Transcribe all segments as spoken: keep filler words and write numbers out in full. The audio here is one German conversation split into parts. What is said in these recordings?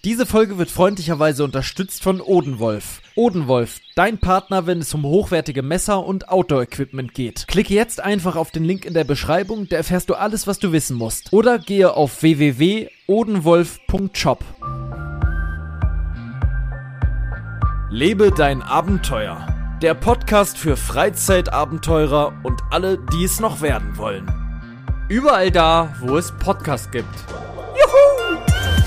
Diese Folge wird freundlicherweise unterstützt von Odenwolf. Odenwolf, dein Partner, wenn es um hochwertige Messer und Outdoor-Equipment geht. Klicke jetzt einfach auf den Link in der Beschreibung, da erfährst du alles, was du wissen musst. Oder gehe auf w w w punkt odenwolf punkt shop. Lebe dein Abenteuer. Der Podcast für Freizeitabenteurer und alle, die es noch werden wollen. Überall da, wo es Podcasts gibt. Juhu!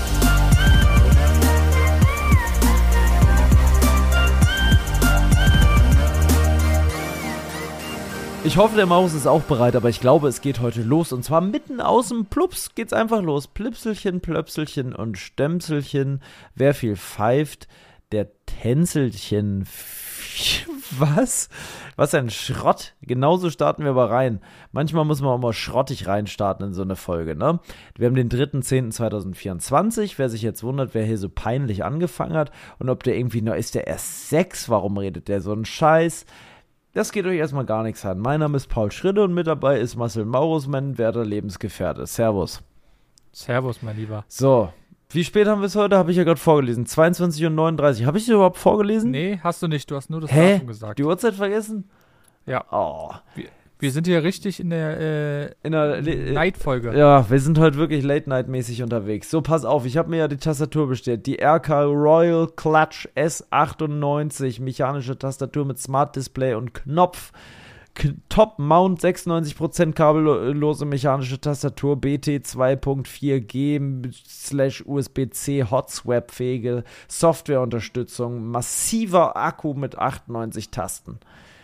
Ich hoffe, der Maus ist auch bereit, aber ich glaube, es geht heute los. Und zwar mitten aus dem Plups geht's einfach los. Plipselchen, Plöpselchen und Stömselchen. Wer viel pfeift, der Tänzelchen. Was? Was ein Schrott. Genauso starten wir aber rein. Manchmal muss man auch mal schrottig reinstarten in so eine Folge, ne? Wir haben den dritten zehnten zweitausendvierundzwanzig. Wer sich jetzt wundert, wer hier so peinlich angefangen hat und ob der irgendwie, na, ist der erst sechs? Warum redet der so einen Scheiß? Das geht euch erstmal gar nichts an. Mein Name ist Paul Schritte und mit dabei ist Marcel Maurus, mein werter Lebensgefährte. Servus. Servus, mein Lieber. So, wie spät haben wir es heute? Habe ich ja gerade vorgelesen. zweiundzwanzig Uhr neununddreißig. Habe ich es überhaupt vorgelesen? Nee, hast du nicht. Du hast nur das Hä? Datum gesagt. Die Uhrzeit vergessen? Ja. Oh. Wir, wir sind hier richtig in der, äh, in der Le- Night-Folge. Ja, wir sind heute wirklich Late-Night-mäßig unterwegs. So, pass auf, ich habe mir ja die Tastatur bestellt. Die R K Royal Clutch S achtundneunzig. Mechanische Tastatur mit Smart Display und Knopf. K- Top Mount, sechsundneunzig Prozent kabellose mechanische Tastatur, B T zwei Punkt vier G slash U S B C Hot-Swap-fähige Softwareunterstützung, massiver Akku mit achtundneunzig Tasten.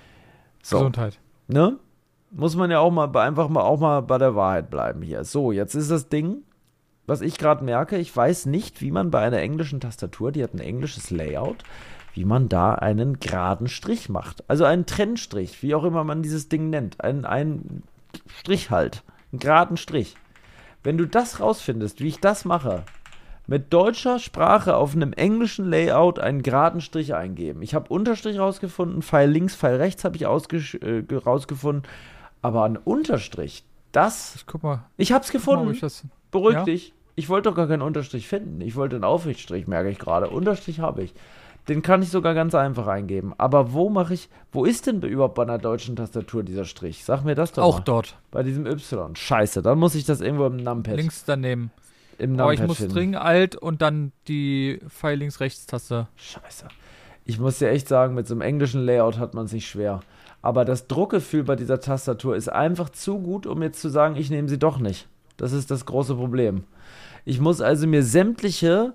So. Gesundheit. Ne? Muss man ja auch mal einfach mal auch mal bei der Wahrheit bleiben hier. So, jetzt ist das Ding, was ich gerade merke, ich weiß nicht, wie man bei einer englischen Tastatur, die hat ein englisches Layout, wie man da einen geraden Strich macht. Also einen Trennstrich, wie auch immer man dieses Ding nennt. Ein, ein Strich halt. Einen geraden Strich. Wenn du das rausfindest, wie ich das mache, mit deutscher Sprache auf einem englischen Layout einen geraden Strich eingeben. Ich habe Unterstrich rausgefunden, Pfeil links, Pfeil rechts habe ich ausgesch- äh, rausgefunden. Aber ein Unterstrich, das... Ich guck mal. Ich hab's gefunden. Mal, ich das, Beruhig ja? dich. Ich wollte doch gar keinen Unterstrich finden. Ich wollte einen Aufrichtstrich, merke ich gerade. Unterstrich habe ich. Den kann ich sogar ganz einfach eingeben. Aber wo mache ich... Wo ist denn überhaupt bei einer deutschen Tastatur dieser Strich? Sag mir das doch Auch mal. dort. Bei diesem Y. Scheiße, dann muss ich das irgendwo im Numpad. Links daneben. Im Aber Numpad ich muss finden. dringend Alt und dann die Pfeil links rechts Taste. Scheiße. Ich muss dir echt sagen, mit so einem englischen Layout hat man es nicht schwer. Aber das Druckgefühl bei dieser Tastatur ist einfach zu gut, um jetzt zu sagen, ich nehme sie doch nicht. Das ist das große Problem. Ich muss also mir sämtliche,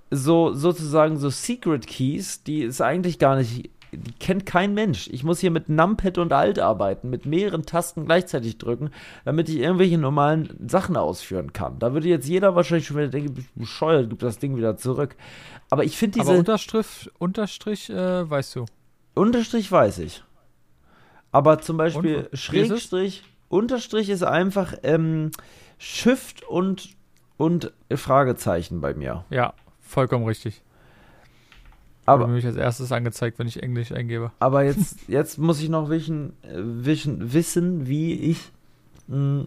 so sozusagen so Secret Keys, die ist eigentlich gar nicht, die kennt kein Mensch. Ich muss hier mit Numpad und Alt arbeiten, mit mehreren Tasten gleichzeitig drücken, damit ich irgendwelche normalen Sachen ausführen kann. Da würde jetzt jeder wahrscheinlich schon wieder denken, bist du bescheuert, gib das Ding wieder zurück. Aber ich finde diese... Aber Unterstrich, Unterstrich äh, weißt du. Unterstrich weiß ich. Aber zum Beispiel Und, Schrägstrich, Unterstrich ist einfach ähm, Shift und, und Fragezeichen bei mir. Ja, vollkommen richtig. Aber, Wird mir als erstes angezeigt, wenn ich Englisch eingebe. aber jetzt, jetzt muss ich noch wissen, wissen, wissen wie ich mh,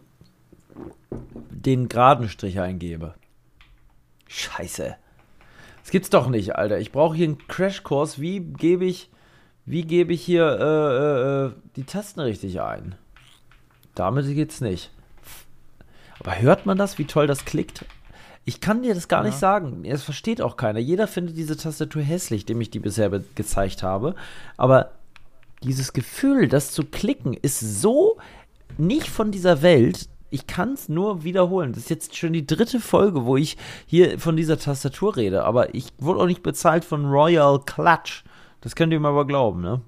den geraden Strich eingebe. Scheiße. Das gibt's doch nicht, Alter. Ich brauche hier einen Crashkurs. Wie gebe ich, wie gebe ich hier äh, äh, die Tasten richtig ein? Damit geht's nicht. Aber hört man das, wie toll das klickt? Ich kann dir das gar Ja. nicht sagen. Es versteht auch keiner. Jeder findet diese Tastatur hässlich, dem ich die bisher be- gezeigt habe. Aber dieses Gefühl, das zu klicken, ist so nicht von dieser Welt. Ich kann es nur wiederholen. Das ist jetzt schon die dritte Folge, wo ich hier von dieser Tastatur rede. Aber ich wurde auch nicht bezahlt von Royal Clutch. Das könnt ihr mir aber glauben, ne?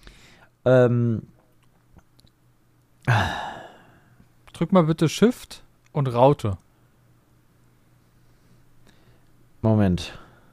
Ähm. Drück mal bitte Shift und Raute. Moment.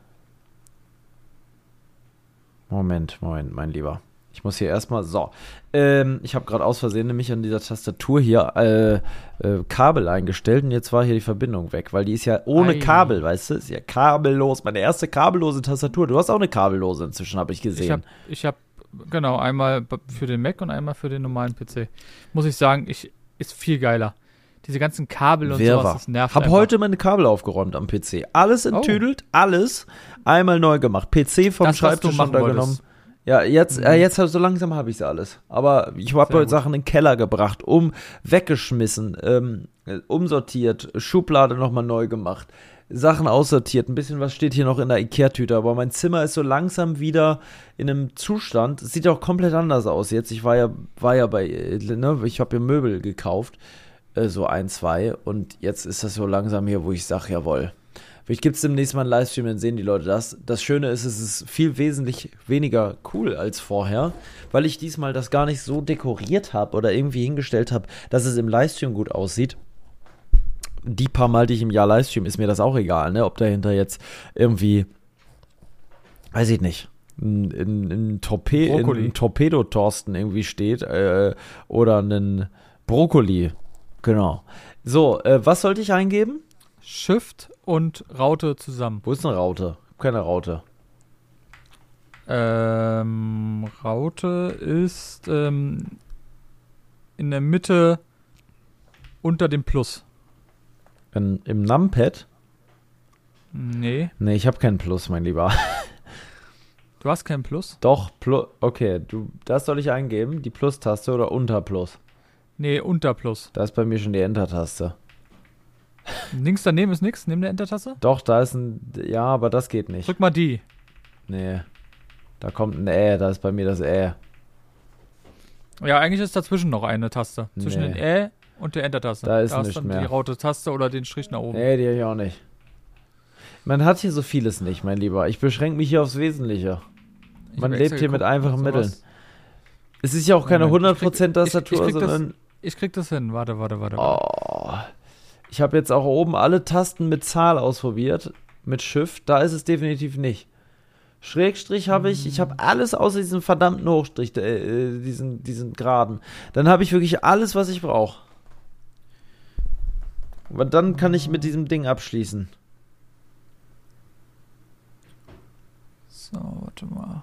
Moment, Moment, mein Lieber. Ich muss hier erstmal, so. Ähm, ich habe gerade aus Versehen nämlich an dieser Tastatur hier äh, äh, Kabel eingestellt und jetzt war hier die Verbindung weg, weil die ist ja ohne Ei. Kabel, weißt du? Ist ja kabellos. Meine erste kabellose Tastatur. Du hast auch eine kabellose inzwischen, habe ich gesehen. Ich habe, ich hab, genau, einmal b- für den Mac und einmal für den normalen P C. Muss ich sagen, ich, ist viel geiler. diese ganzen Kabel und Wirrwarr. sowas, das nervt Hab einfach. heute meine Kabel aufgeräumt am P C. Alles enttüdelt, Oh. alles einmal neu gemacht. P C vom Das, was du Schreibtisch machen runtergenommen. wolltest. Ja, jetzt, Mhm. äh, jetzt hab- so langsam habe ich alles. Aber ich habe Sehr heute gut. Sachen in den Keller gebracht, um weggeschmissen, ähm, äh, umsortiert, Schublade nochmal neu gemacht, Sachen aussortiert. Ein bisschen was steht hier noch in der Ikea-Tüte, aber mein Zimmer ist so langsam wieder in einem Zustand. Es sieht auch komplett anders aus jetzt. Ich war ja, war ja bei, äh, ne, ich habe ja Möbel gekauft, äh, so ein, zwei, und jetzt ist das so langsam hier, wo ich sage, jawohl. Vielleicht gibt es demnächst mal einen Livestream, dann sehen die Leute das. Das Schöne ist, es ist viel wesentlich weniger cool als vorher, weil ich diesmal das gar nicht so dekoriert habe oder irgendwie hingestellt habe, dass es im Livestream gut aussieht. Die paar Mal, die ich im Jahr Livestream, ist mir das auch egal, ne? Ob dahinter jetzt irgendwie, weiß ich nicht, ein, ein, ein, Torpe Brokkoli. ein Torpedo-Torsten irgendwie steht äh, oder ein Brokkoli. Genau. So, äh, was sollte ich eingeben? Shift und Raute zusammen. Wo ist eine Raute? Keine Raute. Ähm, Raute ist ähm, in der Mitte unter dem Plus. In, Im Numpad? Nee, Nee, ich habe keinen Plus, mein Lieber. du hast kein Plus? Doch, Plus. Okay, du, das soll ich eingeben? Die Plus-Taste oder unter Plus? Nee, unter Plus. Da ist bei mir schon die Enter-Taste. Links daneben ist nix, neben der Enter-Taste. Doch, da ist ein. Ja, aber das geht nicht. Drück mal die. Nee. Da kommt ein Ä, da ist bei mir das Ä. Ja, eigentlich ist dazwischen noch eine Taste. Zwischen Nee. den Ä und der Enter-Taste. Da ist da nicht ist dann mehr. die Raute-Taste oder den Strich nach oben. Nee, die habe ich auch nicht. Man hat hier so vieles nicht, mein Lieber. Ich beschränke mich hier aufs Wesentliche. Ich Man hab lebt extra hier mit geguckt, einfachen sowas. Mitteln. Es ist ja auch keine Moment, hundert Prozent ich krieg- ich- ich Tastatur, krieg das- sondern. Ich krieg das hin. Warte, warte, warte. warte. Oh. Ich habe jetzt auch oben alle Tasten mit Zahl ausprobiert. Mit Shift. Da ist es definitiv nicht. Schrägstrich habe ich. Ich habe alles außer diesem verdammten Hochstrich. Äh, diesen, diesen Geraden. Dann habe ich wirklich alles, was ich brauche. Aber dann kann ich mit diesem Ding abschließen. So, warte mal.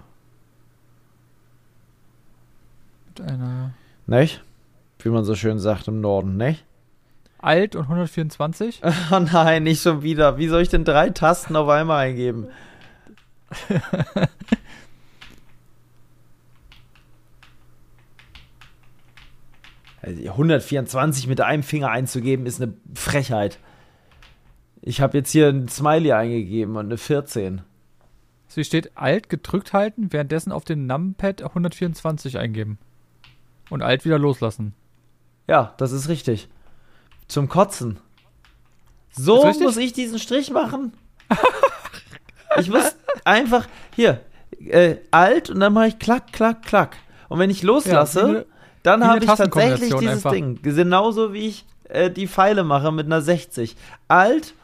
Mit einer Nicht? Wie man so schön sagt im Norden, nicht? Alt und hundertvierundzwanzig. Oh nein, nicht schon wieder. Wie soll ich denn drei Tasten auf einmal eingeben? Also hundertvierundzwanzig mit einem Finger einzugeben, ist eine Frechheit. Ich habe jetzt hier ein Smiley eingegeben und eine vierzehn. So, hier steht Alt gedrückt halten, währenddessen auf den Numpad hundertvierundzwanzig eingeben. Und Alt wieder loslassen. Ja, das ist richtig. Zum Kotzen. So Ist richtig? muss ich diesen Strich machen? Ich muss einfach, hier, äh, Alt und dann mache ich klack, klack, klack. Und wenn ich loslasse, Ja, wie eine- dann wie eine habe ich tatsächlich Tastenkombination dieses einfach. Ding. Genauso wie ich äh, die Pfeile mache mit einer sechzig. Alt.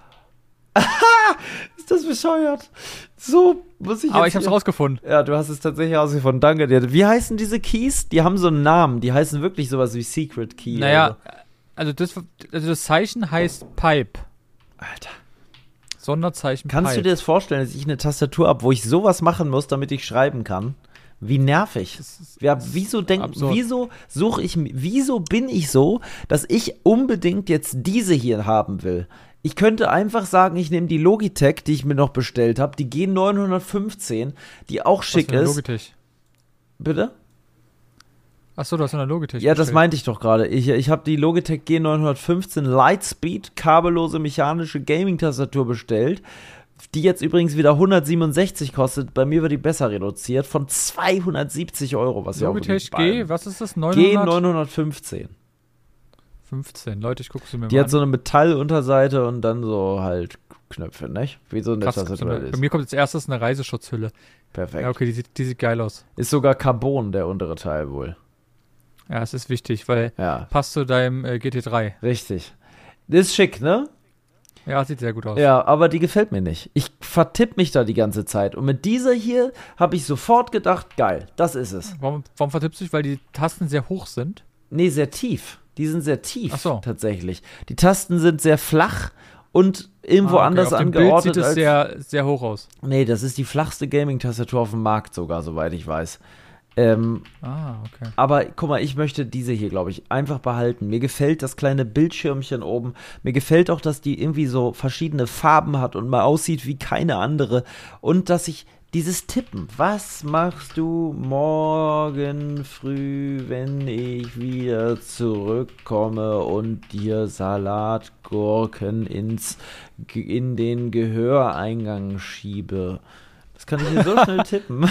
Ist das bescheuert? So muss ich jetzt. Aber ich hab's hier- rausgefunden. Ja, du hast es tatsächlich rausgefunden. Danke dir. Wie heißen diese Keys? Die haben so einen Namen. Die heißen wirklich sowas wie Secret Key. Naja, oder also das, also das Zeichen heißt Pipe. so. Alter. Sonderzeichen Kannst Pipe. du dir das vorstellen, dass ich eine Tastatur habe, wo ich sowas machen muss, damit ich schreiben kann? Wie nervig. Das ist- Ja, das ist wieso denk, absurd. wieso suche ich, mi- wieso bin ich so, dass ich unbedingt jetzt diese hier haben will? Ich könnte einfach sagen, ich nehme die Logitech, die ich mir noch bestellt habe, die G neunhundertfünfzehn, die auch Was schick für eine ist. Logitech. Bitte? Achso, du hast eine Logitech. Ja, das bestellt. meinte ich doch gerade. Ich, ich habe die Logitech G neunhundertfünfzehn Lightspeed kabellose mechanische Gaming-Tastatur bestellt, die jetzt übrigens wieder hundertsiebenundsechzig kostet. Bei mir wird die besser reduziert von zweihundertsiebzig Euro, was ja auch Logitech wirklich G, bei- was ist das? G neunhundertfünfzehn. neunhundertfünfzehn. Leute, ich gucke sie mir Die mal hat so eine Metallunterseite und dann so halt Knöpfe, nicht? Wie so eine Krass, so Tastatur eine, halt bei ist. mir kommt als erstes eine Reiseschutzhülle. Perfekt. Ja, okay, die sieht, die sieht geil aus. Ist sogar Carbon, der untere Teil wohl. Ja, es ist wichtig, weil Ja, passt zu deinem äh, G T drei. richtig. Das ist schick, ne? Ja, sieht sehr gut aus. Ja, aber die gefällt mir nicht. Ich vertipp mich da die ganze Zeit. Und mit dieser hier habe ich sofort gedacht, geil, das ist es. Warum, warum vertippst du dich? Weil die Tasten sehr hoch sind. Nee, sehr tief. Die sind sehr tief, Ach so. tatsächlich. Die Tasten sind sehr flach und irgendwo Ah, okay. anders Auf dem Bild angeordnet. sieht es als, sehr, sehr hoch aus. nee, das ist die flachste Gaming-Tastatur auf dem Markt sogar, soweit ich weiß. Ähm, Ah, okay. aber guck mal, ich möchte diese hier, glaube ich, einfach behalten. Mir gefällt das kleine Bildschirmchen oben. Mir gefällt auch, dass die irgendwie so verschiedene Farben hat und mal aussieht wie keine andere. Und dass ich dieses Tippen, was machst du morgen früh, wenn ich wieder zurückkomme und dir Salatgurken ins, in den Gehöreingang schiebe? Das kann ich hier so schnell tippen.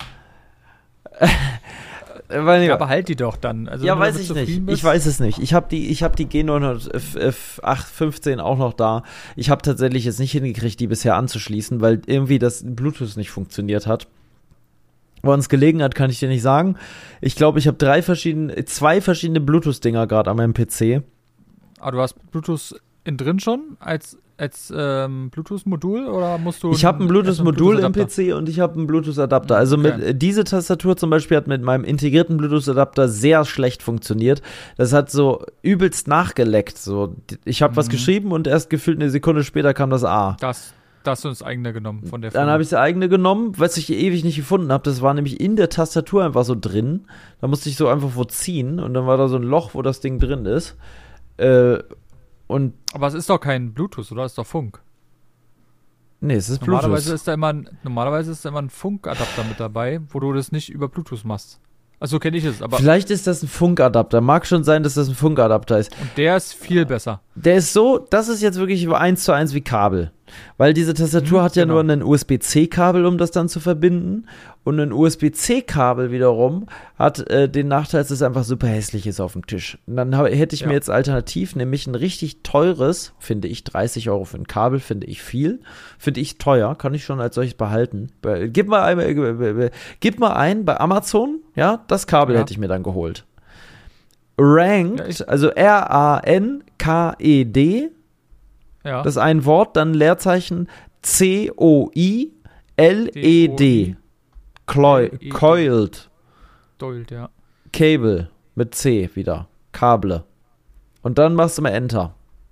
Weil, Ja, aber halt die doch dann. Also, ja, wenn du weiß damit ich zufrieden nicht. bist- Ich weiß es nicht. Ich habe die, ich hab die G neun fünfzehn auch noch da. Ich habe tatsächlich es nicht hingekriegt, die bisher anzuschließen, weil irgendwie das Bluetooth nicht funktioniert hat. Woran es gelegen hat, kann ich dir nicht sagen. Ich glaube, ich habe drei verschiedene, zwei verschiedene Bluetooth-Dinger gerade an meinem P C. Ah, du hast Bluetooth in drin schon als, als ähm, Bluetooth-Modul oder musst du. Ich habe ein erst Bluetooth-Modul im Bluetooth-Adapter? P C und ich habe einen Bluetooth-Adapter. Also Okay. mit äh, diese Tastatur zum Beispiel hat mit meinem integrierten Bluetooth-Adapter sehr schlecht funktioniert. Das hat so übelst nachgeleckt. So, ich habe was Mhm. geschrieben und erst gefühlt eine Sekunde später kam das A. Das, das hast du ins eigene genommen von der Dann habe ich das eigene genommen, was ich ewig nicht gefunden habe. Das war nämlich in der Tastatur einfach so drin. Da musste ich so einfach wo ziehen und dann war da so ein Loch, wo das Ding drin ist. Äh, und Aber es ist doch kein Bluetooth, oder? Es ist doch Funk. nee, es ist Bluetooth. Normalerweise ist da immer ein, normalerweise ist da immer ein Funkadapter mit dabei, wo du das nicht über Bluetooth machst. Also kenne ich es, aber Vielleicht ist das ein Funkadapter. Mag schon sein, dass das ein Funkadapter ist. und der ist viel besser. Der ist so, das ist jetzt wirklich eins zu eins wie Kabel. Weil diese Tastatur Mhm, hat ja genau. nur ein U S B C-Kabel, um das dann zu verbinden. Und ein U S B C-Kabel wiederum hat äh, den Nachteil, dass es einfach super hässlich ist auf dem Tisch. Und dann hab, hätte ich Ja. mir jetzt alternativ nämlich ein richtig teures, finde ich, dreißig Euro für ein Kabel, finde ich viel. Finde ich teuer, kann ich schon als solches behalten. Bei, gib, mal ein, äh, gib mal ein bei Amazon, ja, das Kabel Ja. hätte ich mir dann geholt. Ranked, Ja, ich- also R A N K E D, Ja. das ist ein Wort, dann Leerzeichen C O I L E D. Cloi- L E D. Coiled Dold, ja. Cable mit C wieder. Kable. Und dann machst du mal Enter.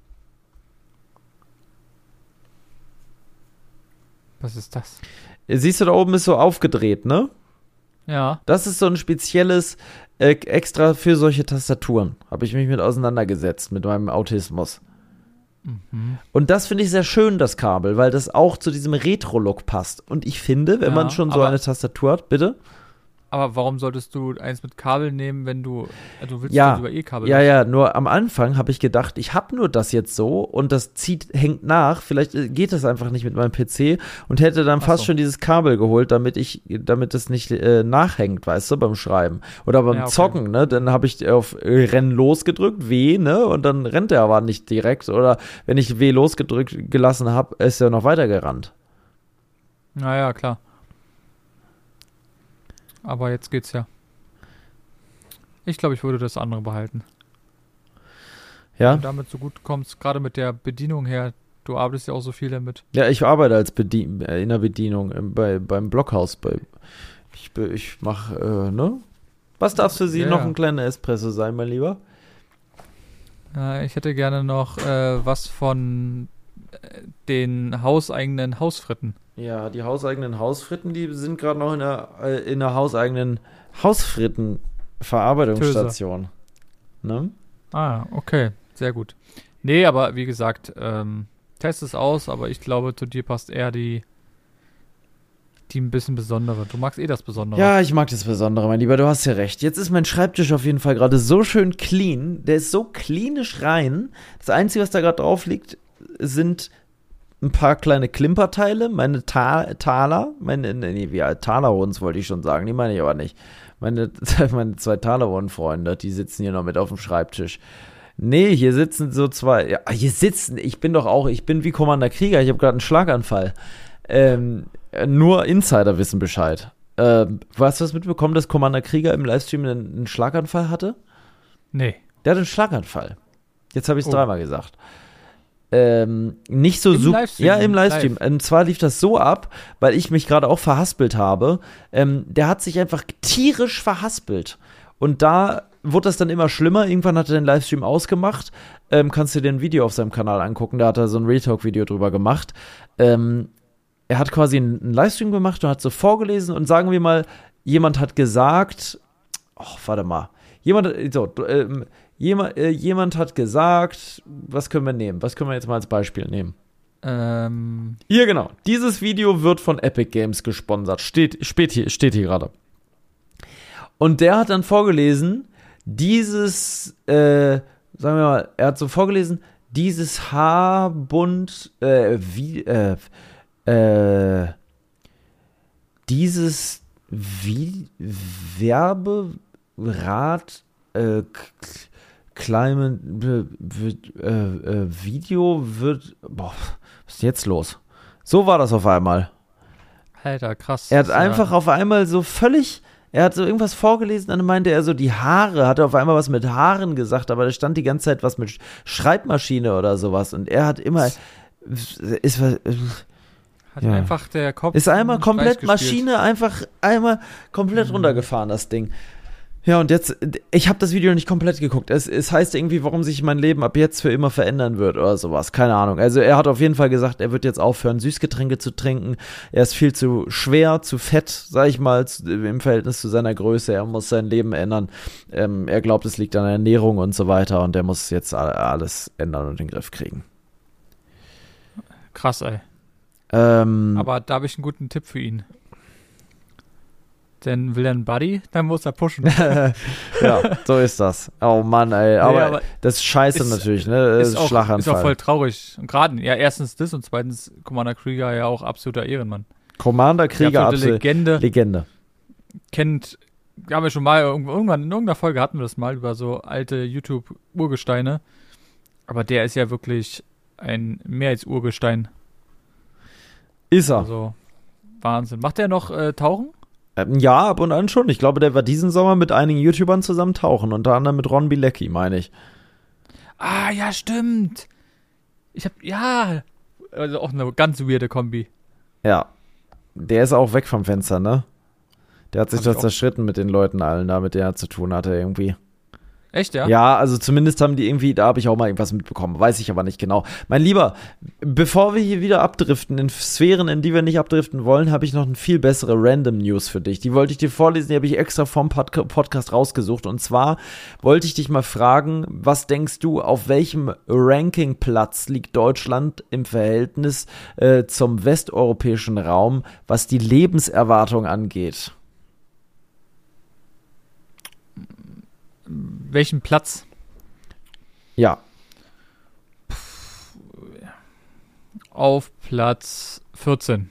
Was ist das? Siehst du, da oben ist so aufgedreht, ne? Ja. Das ist so ein spezielles äh, extra für solche Tastaturen. Habe ich mich mit auseinandergesetzt, mit meinem Autismus. Mhm. Und das finde ich sehr schön, das Kabel, weil das auch zu diesem Retro-Look passt. Und ich finde, wenn Ja, man schon so aber- eine Tastatur hat, bitte? Aber warum solltest du eins mit Kabel nehmen, wenn du. Also du willst Ja, das über E-Kabel. ja, ja, nur am Anfang habe ich gedacht, ich habe nur das jetzt so und das zieht, hängt nach. Vielleicht äh, geht das einfach nicht mit meinem P C und hätte dann Ach fast so. schon dieses Kabel geholt, damit ich, damit es nicht äh, nachhängt, weißt du, beim Schreiben. Oder beim Ja, okay. Zocken, ne? Dann habe ich auf äh, Renn losgedrückt, W, ne? Und dann rennt er aber nicht direkt. Oder wenn ich W losgedrückt gelassen habe, ist er noch weiter gerannt. Naja, klar. Aber jetzt geht's ja. Ich glaube, ich würde das andere behalten. Ja? Wenn du damit so gut kommst, gerade mit der Bedienung her, du arbeitest ja auch so viel damit. Ja, ich arbeite als Bedien äh, in der Bedienung ähm, bei, beim Blockhaus. Bei, ich be- ich mache, äh, ne? Was darf für Sie Ja, noch ja. ein kleiner Espresso sein, mein Lieber? Äh, ich hätte gerne noch äh, was von äh, den hauseigenen Hausfritten. Ja, die hauseigenen Hausfritten, die sind gerade noch in der, äh, in der hauseigenen Hausfritten-Verarbeitungsstation. Ne? Ah, okay. Sehr gut. Nee, aber wie gesagt, ähm, test es aus, aber ich glaube, zu dir passt eher die, die ein bisschen besondere. Du magst eh das Besondere. Ja, ich mag das Besondere, mein Lieber, du hast ja recht. Jetzt ist mein Schreibtisch auf jeden Fall gerade so schön clean. Der ist so klinisch rein. Das Einzige, was da gerade drauf liegt, sind ein paar kleine Klimperteile, meine Ta Taler, meine, nee, wie Talerons wollte ich schon sagen, die meine ich aber nicht. Meine, meine zwei Taleron-Freunde, die sitzen hier noch mit auf dem Schreibtisch. Nee, hier sitzen so zwei, ja, hier sitzen, ich bin doch auch, ich bin wie Commander Krieger, ich habe gerade einen Schlaganfall. Ähm, nur Insider wissen Bescheid. Ähm, hast du das mitbekommen, dass Commander Krieger im Livestream einen, einen Schlaganfall hatte? Nee. Der hatte einen Schlaganfall. Jetzt habe ich es Oh. dreimal gesagt. Ähm, nicht so Im super. Livestream? Ja, im Livestream. Live? Und zwar lief das so ab, weil ich mich gerade auch verhaspelt habe. Ähm, der hat sich einfach tierisch verhaspelt. Und da wurde das dann immer schlimmer. Irgendwann hat er den Livestream ausgemacht. Ähm, kannst du dir ein Video auf seinem Kanal angucken. Da hat er so ein Retalk-Video drüber gemacht. Ähm, er hat quasi einen, einen Livestream gemacht und hat so vorgelesen. Und sagen wir mal, jemand hat gesagt, oh, warte mal, jemand, so, äh, jemand, äh, jemand hat gesagt, was können wir nehmen? Was können wir jetzt mal als Beispiel nehmen? Ähm. Hier, genau. Dieses Video wird von Epic Games gesponsert. Steht, steht hier, steht hier gerade. Und der hat dann vorgelesen, dieses, äh, sagen wir mal, er hat so vorgelesen, dieses Haarbund, äh, wie, äh, äh, dieses wie, Werberad, äh, Climate, äh, äh, Video wird, boah, was ist jetzt los? So war das auf einmal. Alter, krass. Er hat einfach ja. auf einmal so völlig, er hat so irgendwas vorgelesen, dann meinte er so, die Haare, hat er auf einmal was mit Haaren gesagt, aber da stand die ganze Zeit was mit Schreibmaschine oder sowas und er hat immer, ist, äh, hat ja. einfach der Kopf ist einmal komplett Maschine, einfach einmal komplett mhm. runtergefahren, das Ding. Ja, und jetzt, ich habe das Video nicht komplett geguckt. Es, es heißt irgendwie, warum sich mein Leben ab jetzt für immer verändern wird oder sowas. Keine Ahnung. Also er hat auf jeden Fall gesagt, er wird jetzt aufhören, Süßgetränke zu trinken. Er ist viel zu schwer, zu fett, sag ich mal, im Verhältnis zu seiner Größe. Er muss sein Leben ändern. Ähm, er glaubt, es liegt an der Ernährung und so weiter. Und er muss jetzt alles ändern und in den Griff kriegen. Krass, ey. Ähm, Aber da habe ich einen guten Tipp für ihn. Denn will er einen Buddy, dann muss er pushen. Ja, so ist das. Oh Mann, ey. Aber, nee, aber das ist scheiße ist, natürlich, ne? Das ist, ist auch, Schlaganfall. Ist auch voll traurig. Und gerade, ja, erstens das und zweitens Commander Krieger ja auch absoluter Ehrenmann. Commander Krieger, absolute Legende. Legende. Kennt, haben wir schon mal, irgendwann in irgendeiner Folge hatten wir das mal über so alte YouTube-Urgesteine. Aber der ist ja wirklich ein mehr als Urgestein. Ist er. Also, Wahnsinn. Macht der noch äh, Tauchen? Ja, ab und an schon. Ich glaube, der war diesen Sommer mit einigen YouTubern zusammen tauchen. Unter anderem mit Ron Bilecki, meine ich. Ah, ja, stimmt. Ich hab, ja. Also auch eine ganz weirde Kombi. Ja. Der ist auch weg vom Fenster, ne? Der hat sich da zerschritten mit den Leuten allen da, mit denen er zu tun hatte irgendwie. Echt, ja? Ja, also zumindest haben die irgendwie, da habe ich auch mal irgendwas mitbekommen, weiß ich aber nicht genau. Mein Lieber, bevor wir hier wieder abdriften in Sphären, in die wir nicht abdriften wollen, habe ich noch eine viel bessere Random News für dich. Die wollte ich dir vorlesen, die habe ich extra vom Pod- Podcast rausgesucht. Und zwar wollte ich dich mal fragen, was denkst du, auf welchem Rankingplatz liegt Deutschland im Verhältnis äh, zum westeuropäischen Raum, was die Lebenserwartung angeht? Welchen Platz? Ja. Auf Platz vierzehn.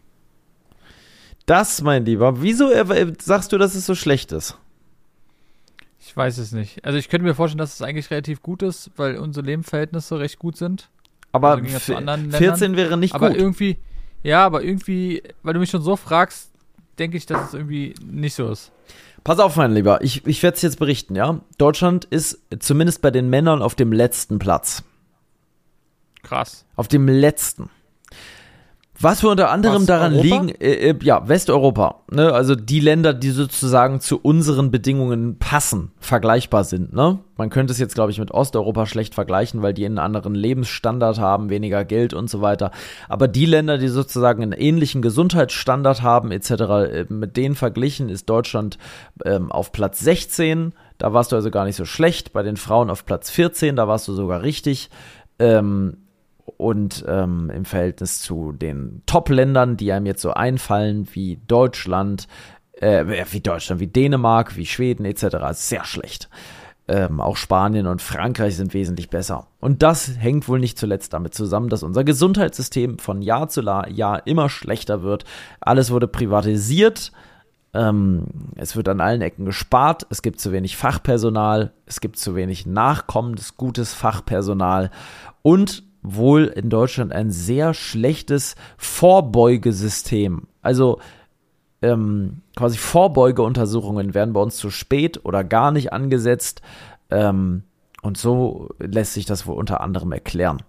Das, mein Lieber, wieso äh, sagst du, dass es so schlecht ist? Ich weiß es nicht. Also ich könnte mir vorstellen, dass es eigentlich relativ gut ist, weil unsere Lebensverhältnisse recht gut sind. Aber also zu anderen vierzehn wäre nicht aber gut. Aber irgendwie, ja, aber irgendwie, weil du mich schon so fragst, denke ich, dass es irgendwie nicht so ist. Pass auf, mein Lieber, ich, ich werde es jetzt berichten, ja. Deutschland ist zumindest bei den Männern auf dem letzten Platz. Krass. Auf dem letzten. Was wir unter anderem Was, daran Europa? liegen, äh, äh, ja, Westeuropa, ne, also die Länder, die sozusagen zu unseren Bedingungen passen, vergleichbar sind, ne. Man könnte es jetzt, glaube ich, mit Osteuropa schlecht vergleichen, weil die einen anderen Lebensstandard haben, weniger Geld und so weiter. Aber die Länder, die sozusagen einen ähnlichen Gesundheitsstandard haben, et cetera, äh, mit denen verglichen ist Deutschland ähm, auf Platz sechzehn. Da warst du also gar nicht so schlecht. Bei den Frauen auf Platz vierzehn, da warst du sogar richtig. Ähm, Und ähm, im Verhältnis zu den Top-Ländern, die einem jetzt so einfallen, wie Deutschland, äh, wie Deutschland, wie Dänemark, wie Schweden et cetera, ist sehr schlecht. Ähm, auch Spanien und Frankreich sind wesentlich besser. Und das hängt wohl nicht zuletzt damit zusammen, dass unser Gesundheitssystem von Jahr zu Jahr immer schlechter wird. Alles wurde privatisiert. Ähm, es wird an allen Ecken gespart. Es gibt zu wenig Fachpersonal. Es gibt zu wenig nachkommendes, gutes Fachpersonal. Und wohl in Deutschland ein sehr schlechtes Vorbeugesystem. Also ähm, quasi Vorbeugeuntersuchungen werden bei uns zu spät oder gar nicht angesetzt. Ähm, und so lässt sich das wohl unter anderem erklären.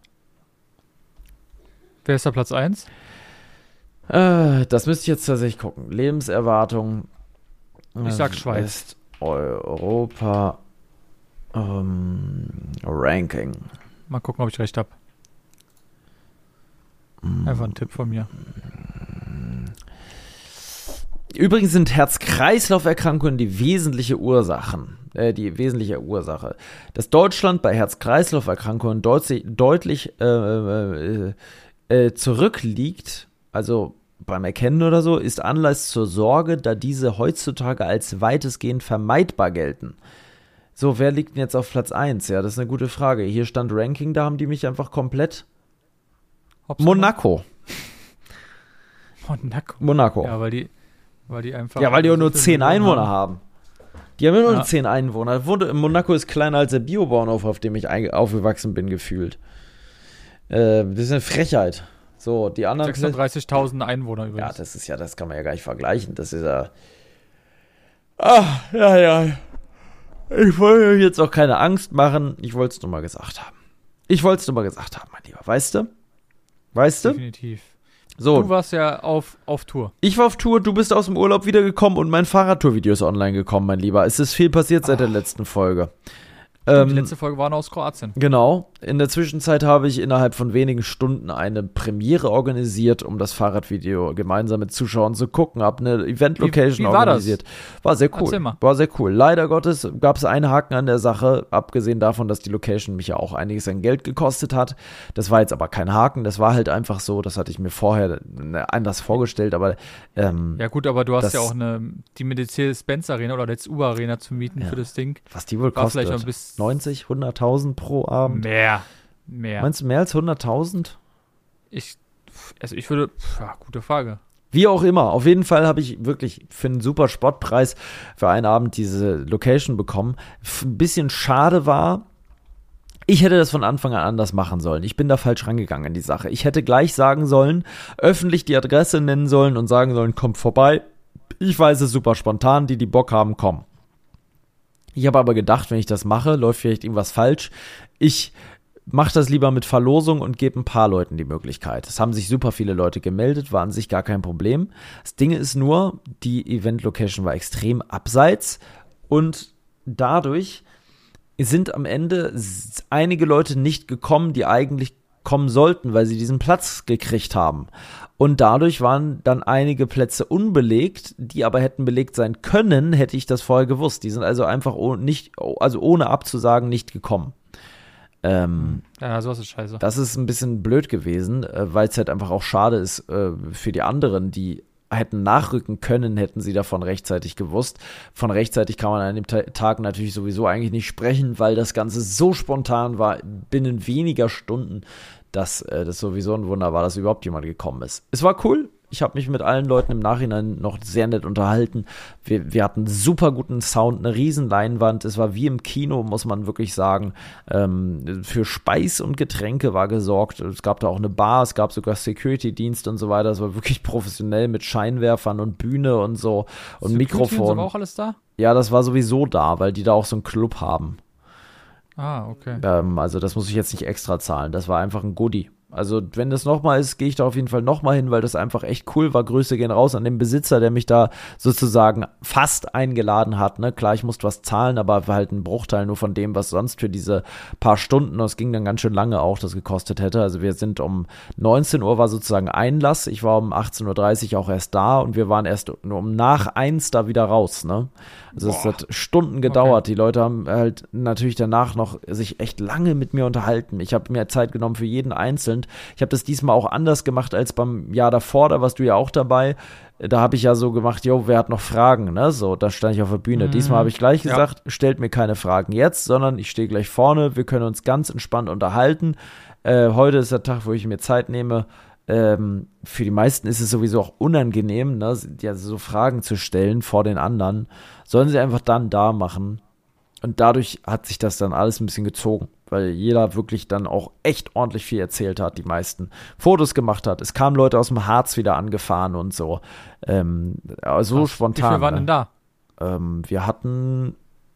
Wer ist da Platz eins? Äh, das müsste ich jetzt tatsächlich gucken. Lebenserwartung. Ich sag Schweiz. Europa ähm, Ranking. Mal gucken, ob ich recht habe. Einfach ein Tipp von mir. Übrigens sind Herz-Kreislauf-Erkrankungen die wesentliche Ursachen, äh, die wesentliche Ursache. Dass Deutschland bei Herz-Kreislauf-Erkrankungen deutlich, deutlich äh, äh, äh, zurückliegt, also beim Erkennen oder so, ist Anlass zur Sorge, da diese heutzutage als weitestgehend vermeidbar gelten. So, wer liegt denn jetzt auf Platz eins? Ja, das ist eine gute Frage. Hier stand Ranking, da haben die mich einfach komplett... Hoppsa. Monaco. Monaco. Monaco. Ja, weil die, weil die einfach... Ja, weil die auch nur so viele zehn Millionen Einwohner haben. Die haben ja nur Ja. zehn Einwohner. Wurde, Monaco ist kleiner als der Biobauernhof, auf dem ich einge- aufgewachsen bin, gefühlt. Äh, das ist eine Frechheit. So, die anderen... sechsunddreißigtausend Einwohner Ja, übrigens. das ist ja, das kann man ja gar nicht vergleichen. Das ist ja... Ah, ja, ja. Ich wollte euch jetzt auch keine Angst machen. Ich wollte es nur mal gesagt haben. Ich wollte es nur mal gesagt haben, mein Lieber. Weißt du? Weißt du? Definitiv. So, Du warst ja auf, auf Tour. ich war auf Tour, du bist aus dem Urlaub wiedergekommen und mein Fahrradtour-Video ist online gekommen, mein Lieber. Es ist viel passiert seit der letzten Folge. die Ähm, letzte Folge war noch aus Kroatien. Genau. In der Zwischenzeit habe ich innerhalb von wenigen Stunden eine Premiere organisiert, um das Fahrradvideo gemeinsam mit Zuschauern zu gucken. Habe eine Event-Location Wie- wie war organisiert. War sehr Erzähl cool. mal. War sehr cool. Leider Gottes gab es einen Haken an der Sache, abgesehen davon, dass die Location mich ja auch einiges an Geld gekostet hat. Das war jetzt aber kein Haken. Das war halt einfach so. Das hatte ich mir vorher anders vorgestellt, aber ähm, Ja gut, aber du hast Das- ja auch eine, die Mercedes-Benz-Arena oder jetzt Uber-Arena zu mieten Ja. für das Ding. was die wohl War vielleicht kostet? auch bis neunzig, hunderttausend pro Abend? mehr. Mehr. Meinst du mehr als hunderttausend? Ich, also ich würde, ja, gute Frage. Wie auch immer, auf jeden Fall habe ich wirklich für einen super Spottpreis für einen Abend diese Location bekommen. F- Ein bisschen schade war, ich hätte das von Anfang an anders machen sollen. Ich bin da falsch rangegangen in die Sache. Ich hätte gleich sagen sollen, öffentlich die Adresse nennen sollen und sagen sollen, kommt vorbei. Ich weiß es super spontan, die, die Bock haben, kommen. Ich habe aber gedacht, wenn ich das mache, läuft vielleicht irgendwas falsch. Ich mache das lieber mit Verlosung und gebe ein paar Leuten die Möglichkeit. Es haben sich super viele Leute gemeldet, war an sich gar kein Problem. Das Ding ist nur, die Event-Location war extrem abseits und dadurch sind am Ende s- einige Leute nicht gekommen, die eigentlich kommen sollten, weil sie diesen Platz gekriegt haben. Und dadurch waren dann einige Plätze unbelegt, die aber hätten belegt sein können, hätte ich das vorher gewusst. Die sind also einfach oh, nicht, also ohne abzusagen nicht gekommen. Ähm, Ja, sowas ist scheiße. das ist ein bisschen blöd gewesen, äh, weil es halt einfach auch schade ist äh, für die anderen, die hätten nachrücken können, hätten sie davon rechtzeitig gewusst. Von rechtzeitig kann man an dem Ta- Tag natürlich sowieso eigentlich nicht sprechen, weil das Ganze so spontan war, binnen weniger Stunden, dass äh, das sowieso ein Wunder war, dass überhaupt jemand gekommen ist. Es war cool. Ich habe mich mit allen Leuten im Nachhinein noch sehr nett unterhalten. Wir, wir hatten super guten Sound, eine riesen Leinwand. Es war wie im Kino, muss man wirklich sagen. Ähm, für Speis und Getränke war gesorgt. Es gab da auch eine Bar, es gab sogar Security-Dienst und so weiter. Es war wirklich professionell mit Scheinwerfern und Bühne und so und Security Mikrofon. war auch alles da? Ja, das war sowieso da, weil die da auch so einen Club haben. Ah, okay. Ähm, also das muss ich jetzt nicht extra zahlen. Das war einfach ein Goodie. Also wenn das nochmal ist, gehe ich da auf jeden Fall nochmal hin, weil das einfach echt cool war. Grüße gehen raus an den Besitzer, der mich da sozusagen fast eingeladen hat. Ne? Klar, ich musste was zahlen, aber war halt ein Bruchteil nur von dem, was sonst für diese paar Stunden, und es ging dann ganz schön lange auch, das gekostet hätte. Also wir sind um neunzehn Uhr war sozusagen Einlass. Ich war um achtzehn Uhr dreißig auch erst da und wir waren erst nur um nach eins da wieder raus. Ne? Also es Boah. hat Stunden gedauert. Die Leute haben halt natürlich danach noch sich echt lange mit mir unterhalten. Ich habe mir Zeit genommen für jeden Einzelnen. Ich habe das diesmal auch anders gemacht als beim Jahr davor, da warst du ja auch dabei. Da habe ich ja so gemacht, jo, wer hat noch Fragen, ne? So, da stand ich auf der Bühne. Mhm. Diesmal habe ich gleich Ja. gesagt, stellt mir keine Fragen jetzt, sondern ich stehe gleich vorne, wir können uns ganz entspannt unterhalten. Äh, heute ist der Tag, wo ich mir Zeit nehme. Ähm, für die meisten ist es sowieso auch unangenehm, ne? Ja, so Fragen zu stellen vor den anderen. Sollen sie einfach dann da machen. Und dadurch hat sich das dann alles ein bisschen gezogen, weil jeder wirklich dann auch echt ordentlich viel erzählt hat, die meisten Fotos gemacht hat. Es kamen Leute aus dem Harz wieder angefahren und so. Ähm, so Krass. spontan. Wie viele waren ne? denn da? Ähm, wir hatten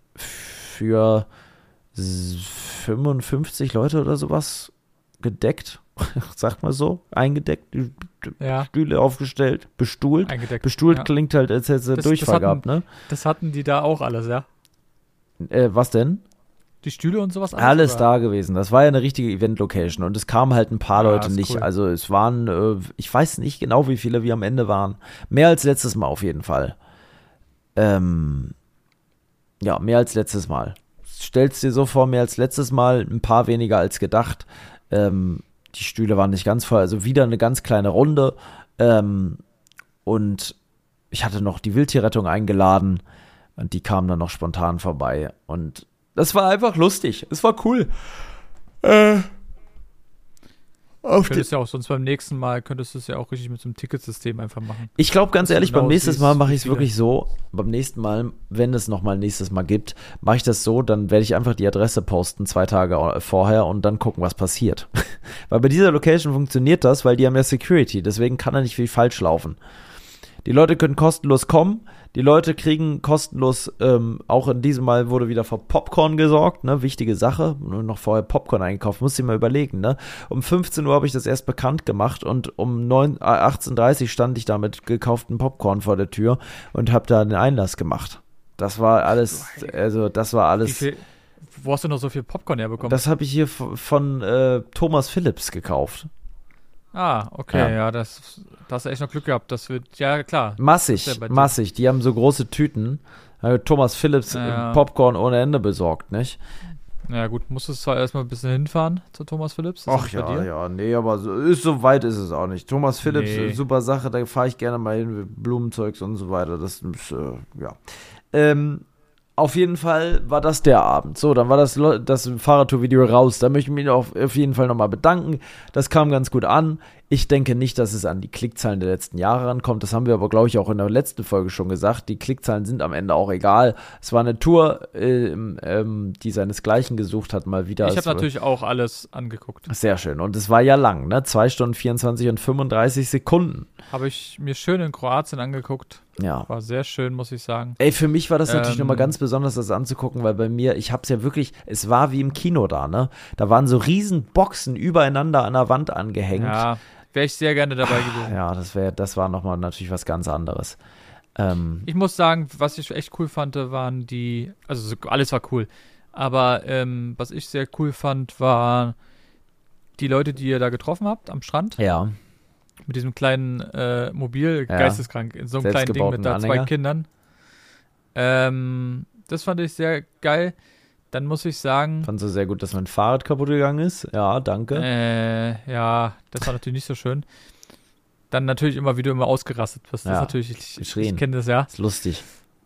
für s- fünfundfünfzig Leute oder sowas gedeckt, sagt mal so, eingedeckt, die Ja, Stühle aufgestellt, bestuhlt. eingedeckt. Bestuhlt ja. klingt halt, als hätte sie Das- Durchfall das hatten- gehabt, ne? Das hatten die da auch alles, ja? Äh, was denn? die Stühle und sowas? Alles oder? da gewesen. Das war ja eine richtige Event-Location und es kamen halt ein paar Ja, Leute ist nicht. cool. Also es waren, äh, ich weiß nicht genau, wie viele wir am Ende waren. Mehr als letztes Mal auf jeden Fall. Ähm, ja, mehr als letztes Mal. Stellst dir so vor, mehr als letztes Mal, ein paar weniger als gedacht. Ähm, die Stühle waren nicht ganz voll, also wieder eine ganz kleine Runde. Ähm, und ich hatte noch die Wildtierrettung eingeladen und die kamen dann noch spontan vorbei. Und das war einfach lustig. Es war cool. Äh, auf Könntest ja auch sonst beim nächsten Mal, könntest du es ja auch richtig mit so einem Ticketsystem einfach machen. Ich glaube, ganz Dass du ehrlich, genau beim nächsten siehst, Mal mache wie ich es viele. wirklich so. Beim nächsten Mal, wenn es nochmal nächstes Mal gibt, mache ich das so, dann werde ich einfach die Adresse posten, zwei Tage vorher und dann gucken, was passiert. Weil bei dieser Location funktioniert das, weil die haben ja Security, deswegen kann da nicht viel falsch laufen. Die Leute können kostenlos kommen, die Leute kriegen kostenlos, ähm, auch in diesem Mal wurde wieder für Popcorn gesorgt, ne, wichtige Sache, nur noch vorher Popcorn eingekauft, musst du dir mal überlegen, ne. Um fünfzehn Uhr habe ich das erst bekannt gemacht und um neun, äh, achtzehn Uhr dreißig stand ich da mit gekauften Popcorn vor der Tür und habe da den Einlass gemacht. Das war alles, also das war Wie alles, viel, wo hast du noch so viel Popcorn herbekommen? das habe ich hier von, von äh, Thomas Phillips gekauft. ah, okay, Ja. ja, das, da hast du echt noch Glück gehabt. Das wird, ja klar. Massig, Das ist ja bei dir. massig. Die haben so große Tüten. Äh, Thomas Phillips äh, Ja. Popcorn ohne Ende besorgt, nicht? Ja gut, musstest zwar erstmal ein bisschen hinfahren zu Thomas Phillips. Ist Ach das bei ja, dir? ja, nee, aber so, ist, so weit ist es auch nicht. Thomas Phillips, Nee. äh, super Sache, da fahre ich gerne mal hin, Blumenzeugs und so weiter. Das ist, äh, ja. Ähm, auf jeden Fall war das der Abend. So, dann war das, Lo- das Fahrradtour-Video raus. Da möchte ich mich auf, auf jeden Fall nochmal bedanken. Das kam ganz gut an. Ich denke nicht, dass es an die Klickzahlen der letzten Jahre rankommt. Das haben wir aber, glaube ich, auch in der letzten Folge schon gesagt. Die Klickzahlen sind am Ende auch egal. Es war eine Tour, ähm, ähm, die seinesgleichen gesucht hat, mal wieder. Ich Es habe war- natürlich auch alles angeguckt. Sehr schön. Und es war ja lang, ne? zwei Stunden vierundzwanzig und fünfunddreißig Sekunden. Habe ich mir schön in Kroatien angeguckt. Ja. War sehr schön, muss ich sagen. Ey, für mich war das natürlich Ähm, nochmal ganz besonders, das anzugucken, weil bei mir, ich hab's ja wirklich, es war wie im Kino da, ne? Da waren so riesen Boxen übereinander an der Wand angehängt. Ja, wäre ich sehr gerne dabei gewesen. Ja, das wäre, das war nochmal natürlich was ganz anderes. Ähm, Ich muss sagen, was ich echt cool fand, waren die, also so- alles war cool, aber ähm, was ich sehr cool fand, war die Leute, die ihr da getroffen habt am Strand, ja, mit diesem kleinen äh, Mobil, Ja. geisteskrank, in so einem kleinen Ding Selbstgebauten mit da zwei Anhänger. Kindern. Ähm, das fand ich sehr geil. Dann muss ich sagen, fand so sehr gut, dass mein Fahrrad kaputt gegangen ist. Ja, danke. äh, ja, das war natürlich nicht so schön. Dann natürlich immer, wie du immer ausgerastet bist. Das Ja, ist natürlich, ich, geschrien. ich kenne das ja. Ist lustig.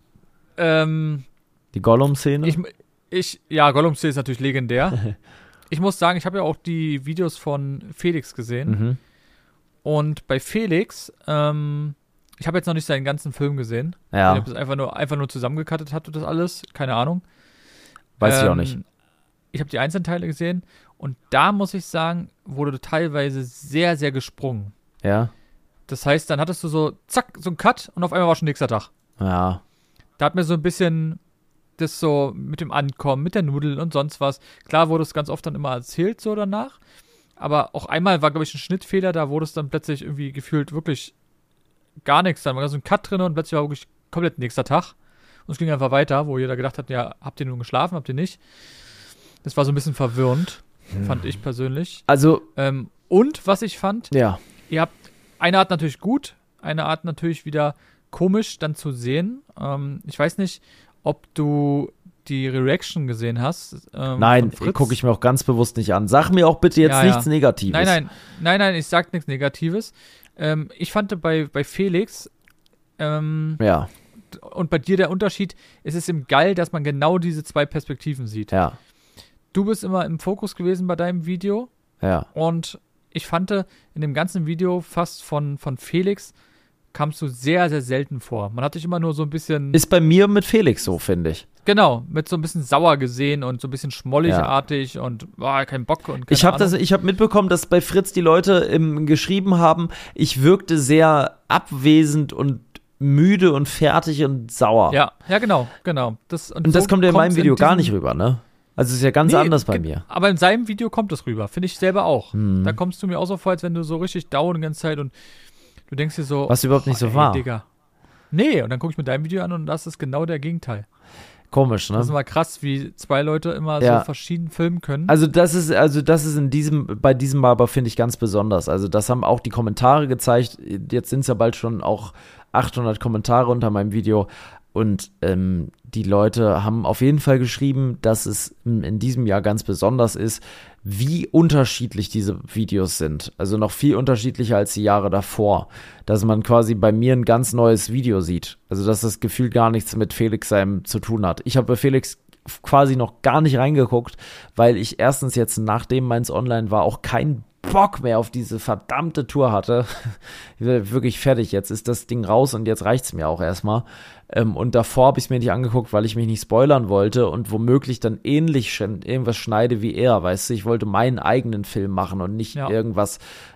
Ähm, Die Gollum-Szene? Ich, ich, ja, Gollum-Szene ist natürlich legendär. Ich muss sagen, ich habe ja auch die Videos von Felix gesehen. mhm. Und bei Felix, ähm, ich habe jetzt noch nicht seinen ganzen Film gesehen. Ich Ja, habe das einfach nur, einfach nur zusammengekattet hatte das alles. Keine Ahnung. weiß ich auch Ähm, nicht. Ich habe die einzelnen Teile gesehen. Und da muss ich sagen, wurde teilweise sehr, sehr gesprungen. Ja, Das heißt, dann hattest du so, zack, so einen Cut und auf einmal war schon nächster Tag. ja, Da hat mir so ein bisschen das so mit dem Ankommen, mit der Nudel und sonst was. Klar wurde es ganz oft dann immer erzählt so danach. Aber auch einmal war, glaube ich, ein Schnittfehler, da wurde es dann plötzlich irgendwie gefühlt wirklich gar nichts. Dann war so ein Cut drin und plötzlich war wirklich komplett nächster Tag. Und es ging einfach weiter, wo jeder gedacht hat, ja, habt ihr nun geschlafen, habt ihr nicht? Das war so ein bisschen verwirrend, fand ich persönlich. also, Ähm, und was ich fand, ja, ihr habt eine Art natürlich gut, eine Art natürlich wieder komisch dann zu sehen. Ähm, ich weiß nicht, ob du die Reaction gesehen hast. Ähm, nein, von Fritz. gucke ich mir auch ganz bewusst nicht an. Sag mir auch bitte jetzt Ja, ja. nichts Negatives. Nein, nein, nein, nein, ich sag nichts Negatives. Ähm, ich fand bei, bei Felix ähm, Ja, und bei dir der Unterschied, es ist ihm geil, dass man genau diese zwei Perspektiven sieht. ja, Du bist immer im Fokus gewesen bei deinem Video. ja. Und ich fand, in dem ganzen Video fast von, von Felix kamst du sehr, sehr selten vor. Man hat dich immer nur so ein bisschen, Ist bei mir mit Felix so, finde ich. genau, mit so ein bisschen sauer gesehen und so ein bisschen schmolligartig und boah, kein Bock und keine Ich habe das, Ahnung. ich habe mitbekommen, dass bei Fritz die Leute im, geschrieben haben, ich wirkte sehr abwesend und müde und fertig und sauer. Ja, ja, genau, genau. Das, Und das so kommt ja in meinem kommt's Video gar diesem- nicht rüber, ne? Also es ist ja ganz Nee, anders bei ge- mir. Aber in seinem Video kommt es rüber, finde ich selber auch. Hm. Da kommst du mir auch so vor, als wenn du so richtig down die ganze Zeit und du denkst dir so, Was überhaupt nicht so ey, war. Digga. Nee, und dann gucke ich mir dein Video an und das ist genau der Gegenteil. Komisch, ne? Das ist immer krass, wie zwei Leute immer ja. so verschieden filmen können. Also das ist, also das ist in diesem, bei diesem Mal aber finde ich ganz besonders. Also das haben auch die Kommentare gezeigt. Jetzt sind es ja bald schon auch achthundert Kommentare unter meinem Video. Und ähm, die Leute haben auf jeden Fall geschrieben, dass es in diesem Jahr ganz besonders ist, wie unterschiedlich diese Videos sind. Also noch viel unterschiedlicher als die Jahre davor. Dass man quasi bei mir ein ganz neues Video sieht. Also dass das Gefühl gar nichts mit Felix seinem zu tun hat. Ich habe bei Felix quasi noch gar nicht reingeguckt, weil ich erstens jetzt, nachdem meins online war, auch keinen Bock mehr auf diese verdammte Tour hatte. Ich bin wirklich fertig. Jetzt ist das Ding raus und jetzt reicht's mir auch erstmal. Ähm, und davor habe ich es mir nicht angeguckt, weil ich mich nicht spoilern wollte und womöglich dann ähnlich sch- irgendwas schneide wie er, weißt du. Ich wollte meinen eigenen Film machen und nicht ja. irgendwas.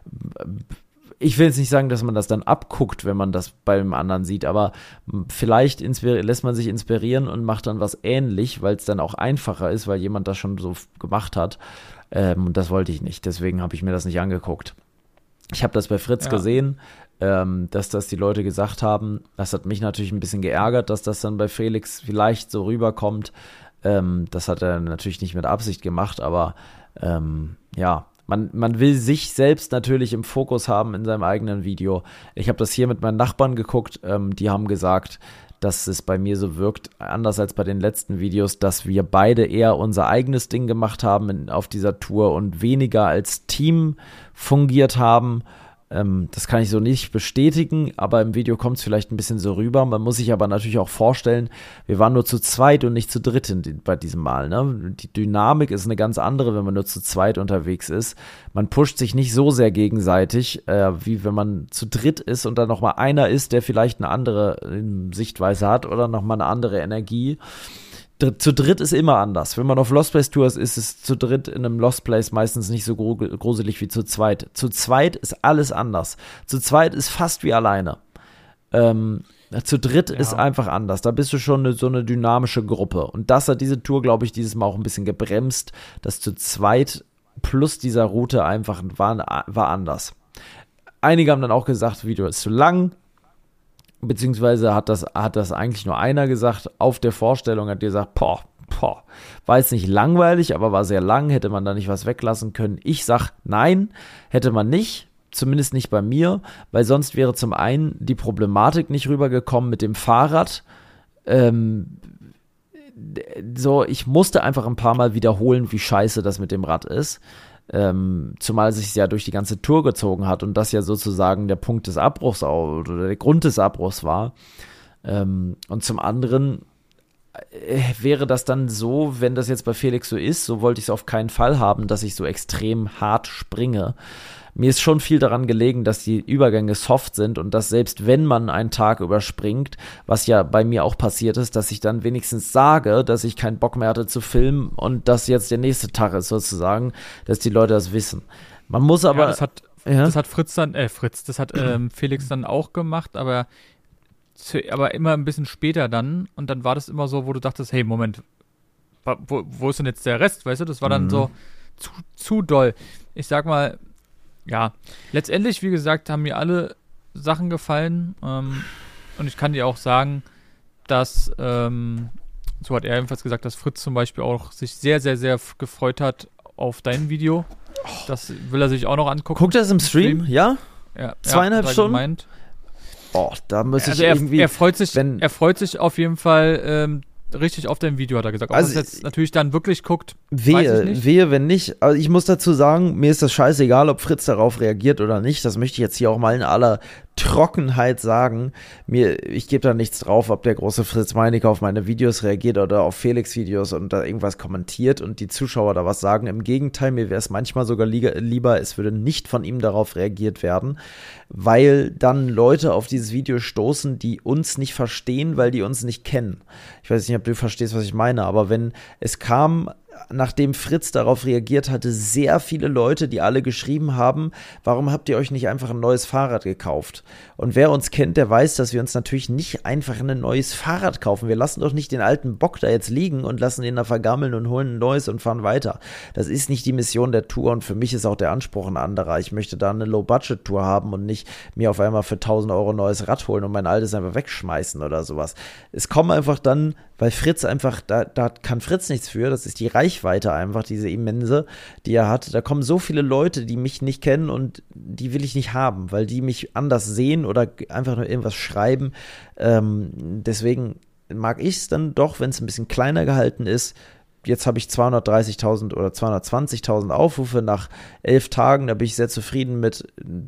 Ich will jetzt nicht sagen, dass man das dann abguckt, wenn man das beim anderen sieht, aber vielleicht inspir- lässt man sich inspirieren und macht dann was ähnlich, weil es dann auch einfacher ist, weil jemand das schon so f- gemacht hat. Ähm, und das wollte ich nicht, deswegen habe ich mir das nicht angeguckt. Ich habe das bei Fritz ja. gesehen, ähm, dass das die Leute gesagt haben. Das hat mich natürlich ein bisschen geärgert, dass das dann bei Felix vielleicht so rüberkommt. Ähm, das hat er natürlich nicht mit Absicht gemacht, aber ähm, ja, man, man will sich selbst natürlich im Fokus haben in seinem eigenen Video. Ich habe das hier mit meinen Nachbarn geguckt, ähm, die haben gesagt, dass es bei mir so wirkt, anders als bei den letzten Videos, dass wir beide eher unser eigenes Ding gemacht haben in, auf dieser Tour und weniger als Team fungiert haben. Ähm, das kann ich so nicht bestätigen, aber im Video kommt es vielleicht ein bisschen so rüber. Man muss sich aber natürlich auch vorstellen, wir waren nur zu zweit und nicht zu dritt in, bei diesem Mal. Ne? Die Dynamik ist eine ganz andere, wenn man nur zu zweit unterwegs ist. Man pusht sich nicht so sehr gegenseitig, äh, wie wenn man zu dritt ist und dann nochmal einer ist, der vielleicht eine andere äh, Sichtweise hat oder nochmal eine andere Energie. Zu dritt ist immer anders. Wenn man auf Lost Place Tours ist, ist es zu dritt in einem Lost Place meistens nicht so gruselig wie zu zweit. Zu zweit ist alles anders. Zu zweit ist fast wie alleine. Ähm, zu dritt ja. ist einfach anders. Da bist du schon eine, so eine dynamische Gruppe. Und das hat diese Tour, glaube ich, dieses Mal auch ein bisschen gebremst, dass zu zweit plus dieser Route einfach war, war anders. Einige haben dann auch gesagt, das Video ist zu lang. Beziehungsweise hat das, hat das eigentlich nur einer gesagt, auf der Vorstellung hat die gesagt, boah, boah, war jetzt nicht langweilig, aber war sehr lang, hätte man da nicht was weglassen können. Ich sag, nein, hätte man nicht, zumindest nicht bei mir, weil sonst wäre zum einen die Problematik nicht rübergekommen mit dem Fahrrad. Ähm, so, ich musste einfach ein paar Mal wiederholen, wie scheiße das mit dem Rad ist. Ähm, zumal sich es ja durch die ganze Tour gezogen hat und das ja sozusagen der Punkt des Abbruchs oder der Grund des Abbruchs war. Ähm, und zum anderen äh, wäre das dann so, wenn das jetzt bei Felix so ist, so wollte ich es auf keinen Fall haben, dass ich so extrem hart springe. Mir ist schon viel daran gelegen, dass die Übergänge soft sind und dass selbst wenn man einen Tag überspringt, was ja bei mir auch passiert ist, dass ich dann wenigstens sage, dass ich keinen Bock mehr hatte zu filmen und dass jetzt der nächste Tag ist sozusagen, dass die Leute das wissen. Man muss aber... Ja, das hat, ja? das hat Fritz dann, äh Fritz, das hat ähm, Felix dann auch gemacht, aber, zu, aber immer ein bisschen später dann und dann war das immer so, wo du dachtest, hey, Moment, wo, wo ist denn jetzt der Rest, weißt du? Das war dann mhm. so zu, zu doll. Ich sag mal, ja, letztendlich, wie gesagt, haben mir alle Sachen gefallen ähm, und ich kann dir auch sagen, dass, ähm, so hat er ebenfalls gesagt, dass Fritz zum Beispiel auch sich sehr, sehr, sehr f- gefreut hat auf dein Video. Oh. Das will er sich auch noch angucken. Guckt er es im Stream? Stream? Ja? Ja. Zweieinhalb ja, Stunden? Gemeint. Oh, da muss also ich er, irgendwie... Er freut sich, wenn, er freut sich auf jeden Fall ähm, richtig auf dein Video, hat er gesagt. Ob also er es jetzt natürlich dann wirklich guckt, wehe, weiß ich nicht. Wehe, wenn nicht. Also ich muss dazu sagen, mir ist das scheißegal, ob Fritz darauf reagiert oder nicht. Das möchte ich jetzt hier auch mal in aller Trockenheit sagen. Mir, ich gebe da nichts drauf, ob der große Fritz Meinecke auf meine Videos reagiert oder auf Felix Videos und da irgendwas kommentiert und die Zuschauer da was sagen. Im Gegenteil, mir wäre es manchmal sogar li- lieber, es würde nicht von ihm darauf reagiert werden, weil dann Leute auf dieses Video stoßen, die uns nicht verstehen, weil die uns nicht kennen. Ich weiß nicht, ob du verstehst, was ich meine, aber wenn es kam nachdem Fritz darauf reagiert hatte, sehr viele Leute, die alle geschrieben haben, warum habt ihr euch nicht einfach ein neues Fahrrad gekauft? Und wer uns kennt, der weiß, dass wir uns natürlich nicht einfach ein neues Fahrrad kaufen. Wir lassen doch nicht den alten Bock da jetzt liegen und lassen ihn da vergammeln und holen ein neues und fahren weiter. Das ist nicht die Mission der Tour und für mich ist auch der Anspruch ein anderer. Ich möchte da eine Low-Budget-Tour haben und nicht mir auf einmal für tausend Euro ein neues Rad holen und mein altes einfach wegschmeißen oder sowas. Es kommen einfach dann, weil Fritz einfach, da, da kann Fritz nichts für, das ist die Reichweite einfach, diese immense, die er hat. Da kommen so viele Leute, die mich nicht kennen und die will ich nicht haben, weil die mich anders sehen oder einfach nur irgendwas schreiben. Ähm, deswegen mag ich es dann doch, wenn es ein bisschen kleiner gehalten ist. Jetzt habe ich zweihundertdreißigtausend oder zweihundertzwanzigtausend Aufrufe nach elf Tagen, da bin ich sehr zufrieden mit.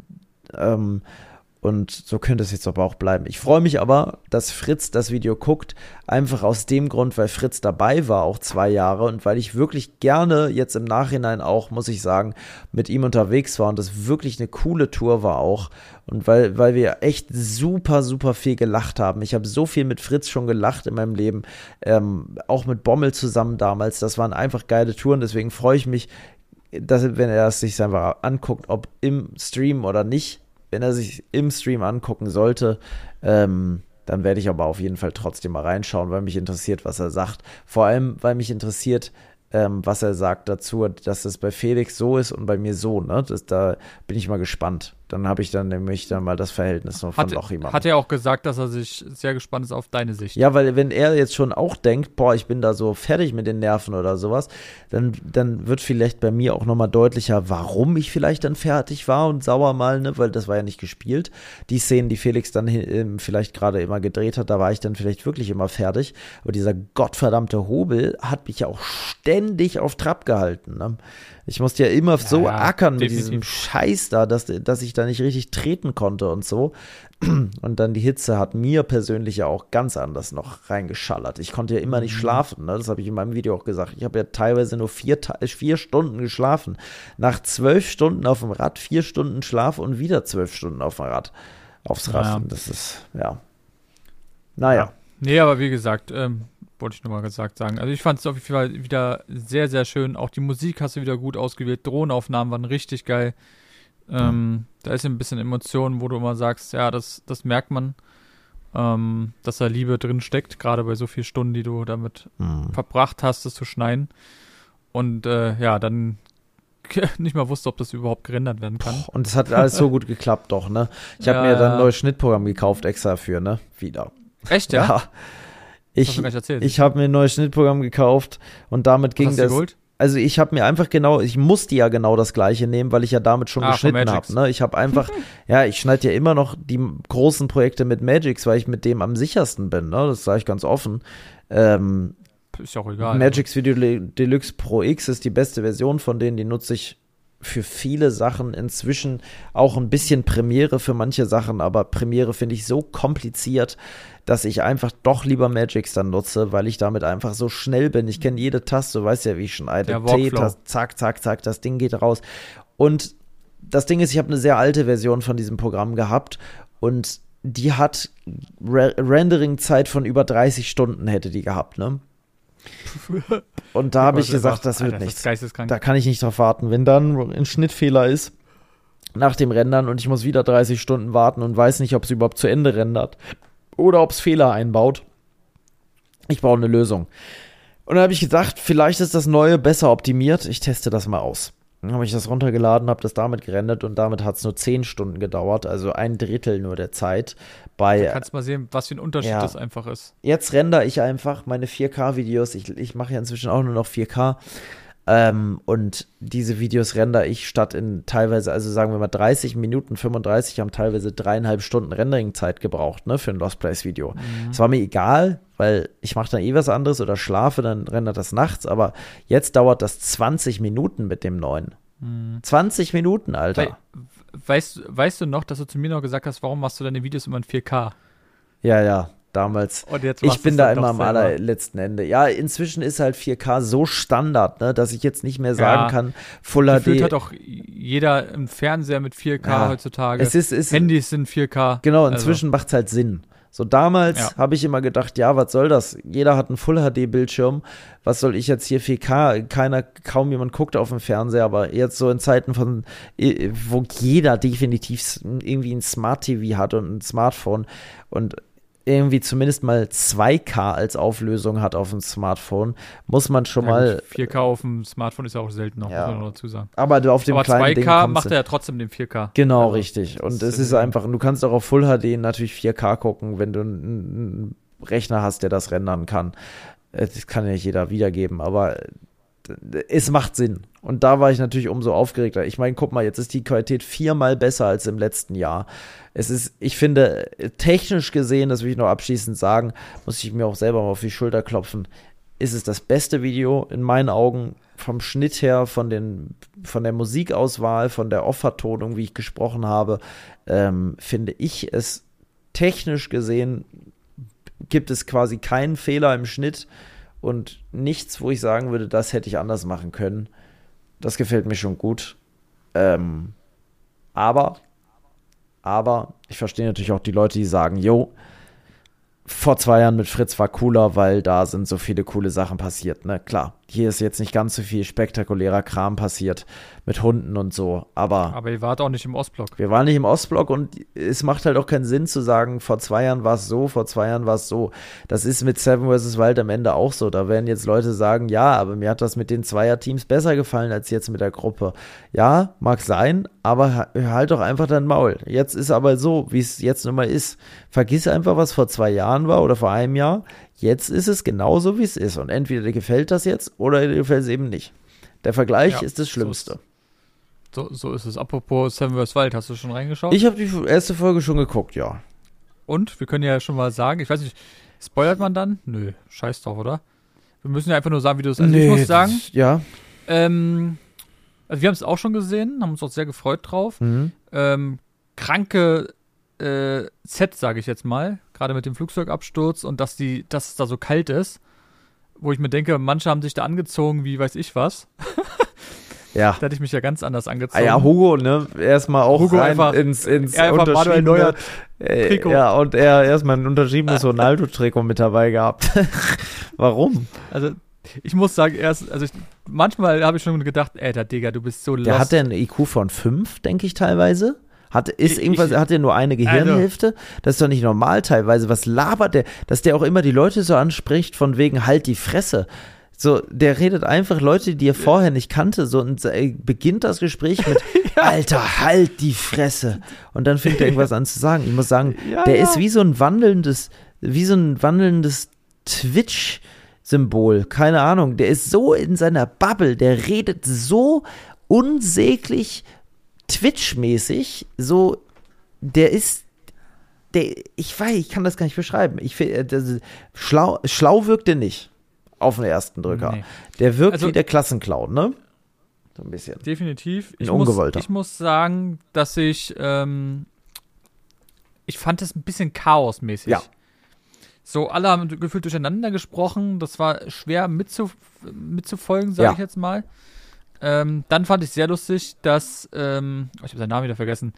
Ähm, Und so könnte es jetzt aber auch bleiben. Ich freue mich aber, dass Fritz das Video guckt, einfach aus dem Grund, weil Fritz dabei war, auch zwei Jahre und weil ich wirklich gerne jetzt im Nachhinein auch, muss ich sagen, mit ihm unterwegs war und das wirklich eine coole Tour war auch und weil, weil wir echt super, super viel gelacht haben. Ich habe so viel mit Fritz schon gelacht in meinem Leben, ähm, auch mit Bommel zusammen damals. Das waren einfach geile Touren, deswegen freue ich mich, dass, wenn er es sich einfach anguckt, ob im Stream oder nicht. Wenn er sich im Stream angucken sollte, ähm, dann werde ich aber auf jeden Fall trotzdem mal reinschauen, weil mich interessiert, was er sagt. Vor allem, weil mich interessiert, ähm, was er sagt dazu, dass das bei Felix so ist und bei mir so. Ne? Das, da bin ich mal gespannt. Dann habe ich dann nämlich dann mal das Verhältnis noch von noch jemandem. Hat er auch gesagt, dass er sich sehr gespannt ist auf deine Sicht. Ja, weil wenn er jetzt schon auch denkt, boah, ich bin da so fertig mit den Nerven oder sowas, dann, dann wird vielleicht bei mir auch nochmal deutlicher, warum ich vielleicht dann fertig war und sauer mal, ne, weil das war ja nicht gespielt. Die Szenen, die Felix dann ähm, vielleicht gerade immer gedreht hat, da war ich dann vielleicht wirklich immer fertig. Aber dieser gottverdammte Hobel hat mich ja auch ständig auf Trab gehalten, ne? Ich musste ja immer ja, so ja, ackern definitiv. Mit diesem Scheiß da, dass, dass ich da nicht richtig treten konnte und so. Und dann die Hitze hat mir persönlich ja auch ganz anders noch reingeschallert. Ich konnte ja immer nicht schlafen, ne? Das habe ich in meinem Video auch gesagt. Ich habe ja teilweise nur vier, vier Stunden geschlafen. Nach zwölf Stunden auf dem Rad, vier Stunden Schlaf und wieder zwölf Stunden auf dem Rad. Aufs Rad. Ja. Das ist, ja. Naja. Ja. Nee, aber wie gesagt, ähm, wollte ich nochmal gesagt sagen. Also ich fand es auf jeden Fall wieder sehr, sehr schön. Auch die Musik hast du wieder gut ausgewählt. Drohnenaufnahmen waren richtig geil. Ähm, mhm. Da ist ein bisschen Emotionen, wo du immer sagst, ja, das, das merkt man, ähm, dass da Liebe drin steckt, gerade bei so vielen Stunden, die du damit mhm. verbracht hast, das zu schneiden. Und äh, ja, dann nicht mal wusste, ob das überhaupt gerendert werden kann. Und es hat alles so gut geklappt doch, ne? Ich habe ja, mir dann ein neues Schnittprogramm gekauft, extra dafür, ne? Wieder. Echt, ja? Ja. Ich, ich habe mir ein neues Schnittprogramm gekauft und damit ging das. Geholt? Also ich habe mir einfach genau, ich musste ja genau das gleiche nehmen, weil ich ja damit schon ah, geschnitten habe. Ne? Ich habe einfach, ja, ich schneide ja immer noch die großen Projekte mit Magix, weil ich mit dem am sichersten bin. Ne? Das sage ich ganz offen. Ähm, ist ja auch egal. Magix Video Deluxe Pro X ist die beste Version von denen, die nutze ich für viele Sachen inzwischen, auch ein bisschen Premiere für manche Sachen, aber Premiere finde ich so kompliziert, dass ich einfach doch lieber Magix dann nutze, weil ich damit einfach so schnell bin. Ich kenne jede Taste, du weißt ja, wie ich schon eine T-Taste, zack, zack, zack, das Ding geht raus. Und das Ding ist, ich habe eine sehr alte Version von diesem Programm gehabt und die hat Re- Rendering-Zeit von über dreißig Stunden hätte die gehabt, ne? Und da habe ich gesagt, das wird Alter, nichts. Das da kann ich nicht drauf warten. Wenn dann ein Schnittfehler ist nach dem Rendern und ich muss wieder dreißig Stunden warten und weiß nicht, ob es überhaupt zu Ende rendert oder ob es Fehler einbaut. Ich brauche eine Lösung. Und dann habe ich gedacht, vielleicht ist das Neue besser optimiert. Ich teste das mal aus. Dann habe ich das runtergeladen, habe das damit gerendert und damit hat es nur zehn Stunden gedauert, also ein Drittel nur der Zeit. Bei, da kannst du mal sehen, was für ein Unterschied ja, das einfach ist. Jetzt rendere ich einfach meine vier K-Videos. Ich, ich mache ja inzwischen auch nur noch vier K. Ähm, und diese Videos rendere ich statt in teilweise, also sagen wir mal dreißig Minuten, fünfunddreißig, haben teilweise dreieinhalb Stunden Rendering-Zeit gebraucht, ne, für ein Lost Place-Video. Es mhm. war mir egal, weil ich mache dann eh was anderes oder schlafe, dann rendert das nachts, aber jetzt dauert das zwanzig Minuten mit dem neuen. Mhm. zwanzig Minuten, Alter. We- weißt, weißt du noch, dass du zu mir noch gesagt hast, warum machst du deine Videos immer in vier K? Ja, ja. Damals. Ich bin da immer am allerletzten Ende. Ja, inzwischen ist halt vier K so Standard, ne, dass ich jetzt nicht mehr sagen ja, kann, Full H D. Gefühlt hat auch jeder einen Fernseher mit vier K ja, heutzutage. Es ist, ist, Handys sind vier K. Genau, inzwischen also. macht es halt Sinn. So damals Ja. habe ich immer gedacht, ja, was soll das? Jeder hat einen Full-H D-Bildschirm. Was soll ich jetzt hier vier K? Keiner, kaum jemand guckt auf dem Fernseher. Aber jetzt so in Zeiten von, äh, wo jeder definitiv s- irgendwie ein Smart-T V hat und ein Smartphone und irgendwie zumindest mal zwei K als Auflösung hat auf dem Smartphone, muss man schon Ja, mal, gut, vier K auf dem Smartphone ist ja auch selten noch, Ja. muss man noch dazu sagen. aber du auf dem Aber kleinen zwei Ding K kommst macht du- er ja trotzdem den vier K. Genau, Also, richtig. Und das es ist äh, einfach, du kannst auch auf Full H D natürlich vier K gucken, wenn du einen Rechner hast, der das rendern kann. Äh, Das kann ja nicht jeder wiedergeben, aber äh, es macht Sinn. Und da war ich natürlich umso aufgeregter. Ich meine, guck mal, jetzt ist die Qualität viermal besser als im letzten Jahr. Es ist, ich finde, technisch gesehen, das will ich noch abschließend sagen, muss ich mir auch selber mal auf die Schulter klopfen, ist es das beste Video in meinen Augen vom Schnitt her, von, den, von der Musikauswahl, von der Off-Vertonung, wie ich gesprochen habe, ähm, finde ich es technisch gesehen, gibt es quasi keinen Fehler im Schnitt und nichts, wo ich sagen würde, das hätte ich anders machen können. Das gefällt mir schon gut. Ähm, aber, aber, ich verstehe natürlich auch die Leute, die sagen, jo, vor zwei Jahren mit Fritz war cooler, weil da sind so viele coole Sachen passiert, ne? Klar, hier ist jetzt nicht ganz so viel spektakulärer Kram passiert mit Hunden und so, aber Aber ihr wart auch nicht im Ostblock. wir waren nicht im Ostblock und es macht halt auch keinen Sinn zu sagen, vor zwei Jahren war es so, vor zwei Jahren war es so. Das ist mit Seven versus. Wild am Ende auch so. Da werden jetzt Leute sagen, ja, aber mir hat das mit den Zweierteams besser gefallen als jetzt mit der Gruppe. Ja, mag sein, aber ha- halt doch einfach dein Maul. Jetzt ist aber so, wie es jetzt nun mal ist. Vergiss einfach, was vor zwei Jahren war oder vor einem Jahr. Jetzt ist es genauso, wie es ist. Und entweder dir gefällt das jetzt oder dir gefällt es eben nicht. Der Vergleich Ja, ist das so Schlimmste. ist- So, so ist es. Apropos Seven versus. Wild, hast du schon reingeschaut? Ich habe die erste Folge schon geguckt, ja. Und wir können ja schon mal sagen, ich weiß nicht, spoilert man dann? Nö, scheiß drauf, oder? Wir müssen ja einfach nur sagen, wie du es. Also ich muss sagen, das- ja. ähm, also wir haben es auch schon gesehen, haben uns auch sehr gefreut drauf. Mhm. Ähm, kranke äh, Set, sage ich jetzt mal, gerade mit dem Flugzeugabsturz und dass die, dass es da so kalt ist, wo ich mir denke, manche haben sich da angezogen, wie weiß ich was. Ja. Da hätte ich mich ja ganz anders Ah angezogen. ja, Hugo, ne? Erstmal auch Hugo rein einfach- ins, ins er einfach Manuel unterschriebene Neuer äh, Trikot. Ja, und er erstmal ein unterschriebenes Ronaldo-Trikot mit dabei gehabt. Warum? Also ich muss sagen, erst, also ich, manchmal habe ich schon gedacht, ey, der Digga, du bist so lost. Der hat ja einen I Q von fünf, denke ich teilweise. Hat, ist Ich- irgendwas, ich- hat er nur eine Gehirnhälfte? Das ist doch nicht normal teilweise. Was labert der? Dass der auch immer die Leute so anspricht, von wegen halt die Fresse. So, der redet einfach Leute, die er vorher nicht kannte, so und äh, beginnt das Gespräch mit Alter, halt die Fresse. Und dann fängt er irgendwas an zu sagen. Ich muss sagen, Ja, der ja. ist wie so ein wandelndes, wie so ein wandelndes Twitch-Symbol. Keine Ahnung. Der ist so in seiner Bubble, der redet so unsäglich Twitch-mäßig, so, der ist, der, ich weiß, ich kann das gar nicht beschreiben. Ich finde, das- schlau, schlau wirkt der nicht auf den ersten Drücker. Nee. Der wirkt Also- wie der Klassenclown, ne? So ein bisschen. Definitiv. Ein Ich muss, Ungewollter. ich muss sagen, dass ich, ähm, ich fand es ein bisschen chaosmäßig. Ja. So, alle haben gefühlt durcheinander gesprochen. Das war schwer mitzu, mitzufolgen, sage Ja. ich jetzt mal. Ähm, dann fand ich sehr lustig, dass, ähm, oh, ich habe seinen Namen wieder vergessen.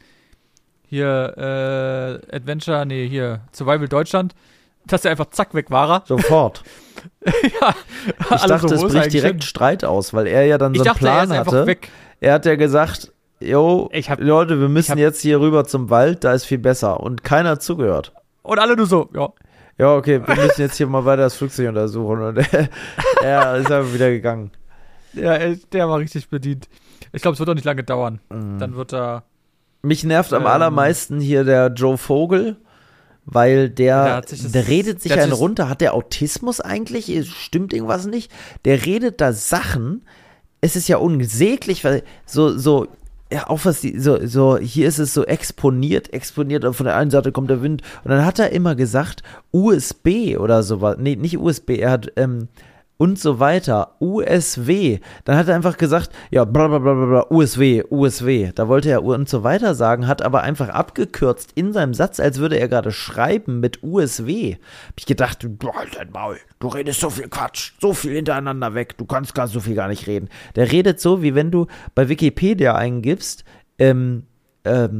Hier, äh, Adventure, nee, hier, Survival Deutschland, dass er einfach zack weg war. er. Sofort. ja, Ich alle dachte, so, es wo ist bricht eigentlich direkt hin? Streit aus, weil er ja dann Ich so einen dachte, er Plan ist einfach hatte. weg. Er hat ja gesagt, yo, Ich hab- Leute, wir müssen hab- jetzt hier rüber zum Wald, da ist viel besser. Und keiner hat zugehört. Und alle nur so, ja. Ja, okay, wir müssen jetzt hier mal weiter das Flugzeug untersuchen. Und er, er ist aber wieder gegangen. Ja, ey, der war richtig bedient. Ich glaube, es wird auch nicht lange dauern. Mhm. Dann wird er. Mich nervt am Ähm. allermeisten hier der Joe Vogel, weil der, Der hat sich das- der redet sich der hat einen sich- runter. Hat der Autismus eigentlich? Stimmt irgendwas nicht? Der redet da Sachen. Es ist ja unsäglich, weil so, so, ja, auch was die, so, so, hier ist es so exponiert, exponiert und von der einen Seite kommt der Wind. Und dann hat er immer gesagt, U S B oder sowas. Nee, nicht U S B, er hat, ähm, und so weiter, U S W. Dann hat er einfach gesagt, ja, bla bla bla bla, bla U S W, U S W. Da wollte er und so weiter sagen, hat aber einfach abgekürzt in seinem Satz, als würde er gerade schreiben mit U S W. Hab ich gedacht, du halt dein Maul, du redest so viel Quatsch, so viel hintereinander weg, du kannst gar so viel gar nicht reden. Der redet so, wie wenn du bei Wikipedia eingibst, ähm, ähm,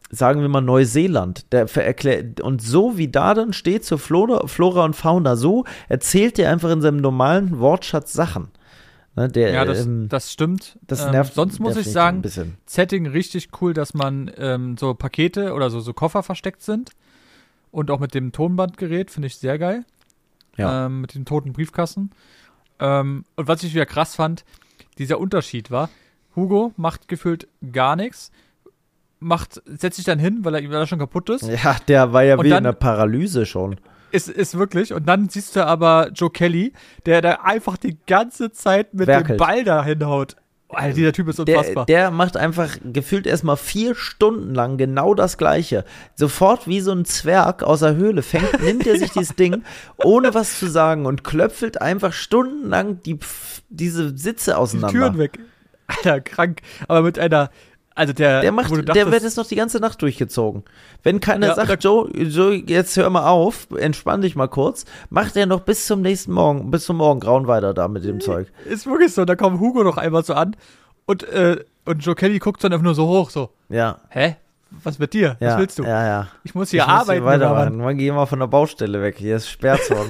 sagen wir mal Neuseeland, der erklärt, und so wie da dann steht zur Flora, Flora und Fauna, so erzählt der einfach in seinem normalen Wortschatz Sachen. Ne, der, ja, das, ähm, das stimmt. Das nervt, ähm, sonst muss nervt ich sagen, ein bisschen. Setting richtig cool, dass man ähm, so Pakete oder so, so Koffer versteckt sind. Und auch mit dem Tonbandgerät, finde ich sehr geil. Ja. Ähm, mit dem toten Briefkasten. Ähm, und was ich wieder krass fand, dieser Unterschied war, Hugo macht gefühlt gar nichts, macht, setzt sich dann hin, weil er, weil er schon kaputt ist. Ja, der war ja Und wie dann- in der Paralyse schon. Ist, ist wirklich. Und dann siehst du aber Joe Kelly, der da einfach die ganze Zeit mit Werkelt. dem Ball da hinhaut. Alter, dieser Typ ist Der, unfassbar. der macht einfach gefühlt erstmal vier Stunden lang genau das Gleiche. Sofort wie so ein Zwerg aus der Höhle fängt, nimmt er sich dieses Ding, ohne was zu sagen und klöpfelt einfach stundenlang die, diese Sitze die auseinander. Türen weg. Alter, krank. Aber mit einer, also der, Der macht, wo du der dachtest, wird jetzt noch die ganze Nacht durchgezogen. Wenn keiner Ja, sagt, Joe, Joe, jetzt hör mal auf, entspann dich mal kurz, macht er noch bis zum nächsten Morgen, bis zum Morgengrauen weiter da mit dem Zeug. ist wirklich so, da kommt Hugo noch einmal so an und, äh, und Joe Kelly guckt dann einfach nur so hoch, so, Ja, hä? Was mit dir? ja, Was willst du? ja, ja. Ich muss hier Ich muss arbeiten. hier junger weitermachen. Mann. Man geh mal von der Baustelle weg. Hier ist Sperrzone.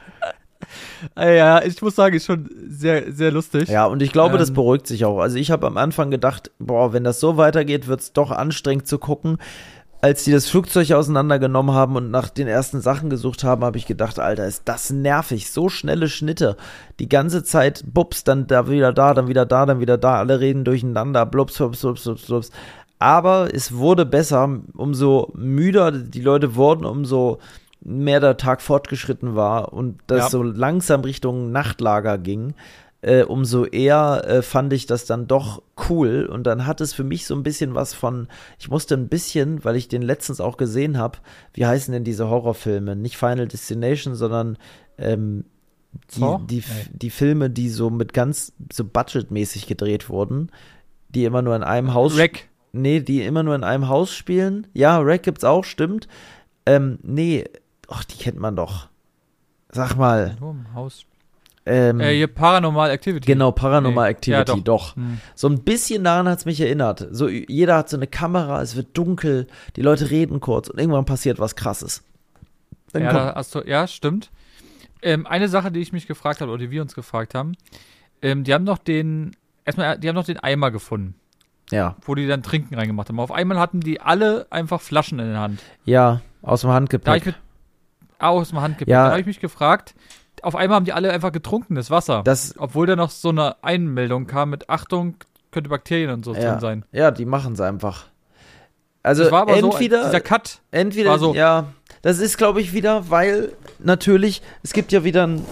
Ah, ja, ich muss sagen, ist schon sehr, sehr lustig. Ja, und ich glaube, das Ähm. beruhigt sich auch. Also ich habe am Anfang gedacht, boah, wenn das so weitergeht, wird es doch anstrengend zu gucken. Als die das Flugzeug auseinandergenommen haben und nach den ersten Sachen gesucht haben, habe ich gedacht, Alter, ist das nervig. So schnelle Schnitte. Die ganze Zeit, bups, dann da wieder da, dann wieder da, dann wieder da. Alle reden durcheinander, blups, blups, blups, blups, blups. Aber es wurde besser, umso müder die Leute wurden, umso mehr der Tag fortgeschritten war und das Ja. so langsam Richtung Nachtlager ging, äh, umso eher äh, fand ich das dann doch cool. Und dann hat es für mich so ein bisschen was von, ich musste ein bisschen, weil ich den letztens auch gesehen habe, wie heißen denn diese Horrorfilme? Nicht Final Destination, sondern ähm, die, So? die, Nee. die Filme, die so mit ganz so budgetmäßig gedreht wurden, die immer nur in einem Haus Rack. Nee, die immer nur in einem Haus spielen. Ja, Rack gibt's auch, stimmt. Ähm, nee, ach, die kennt man doch. Sag mal. Nur im Haus. Ähm, Äh, hier Paranormal Activity. genau, Paranormal Nee. Activity, Ja, doch. doch. Hm. So ein bisschen daran hat's mich erinnert. So, jeder hat so eine Kamera, es wird dunkel, die Leute reden kurz und irgendwann passiert was Krasses. Dann Ja, kommt, da hast du, ja, stimmt. Ähm, eine Sache, die ich mich gefragt habe, oder die wir uns gefragt haben, ähm, die haben noch den, erstmal, die haben noch den Eimer gefunden, ja, wo die dann Trinken reingemacht haben. Auf einmal hatten die alle einfach Flaschen in der Hand. ja, aus dem Da hab ich Handgepäck. mit, ah, aus dem Handgepäck. Ja. Da habe ich mich gefragt, auf einmal haben die alle einfach getrunkenes Wasser. Das, Obwohl da noch so eine Einmeldung kam mit Achtung, könnte Bakterien und so ja, drin sein. ja, die machen's einfach. Also Das war aber entweder, so, dieser Cut. Entweder, War so- ja, das ist, glaube ich, wieder, weil natürlich, es gibt ja wieder ein,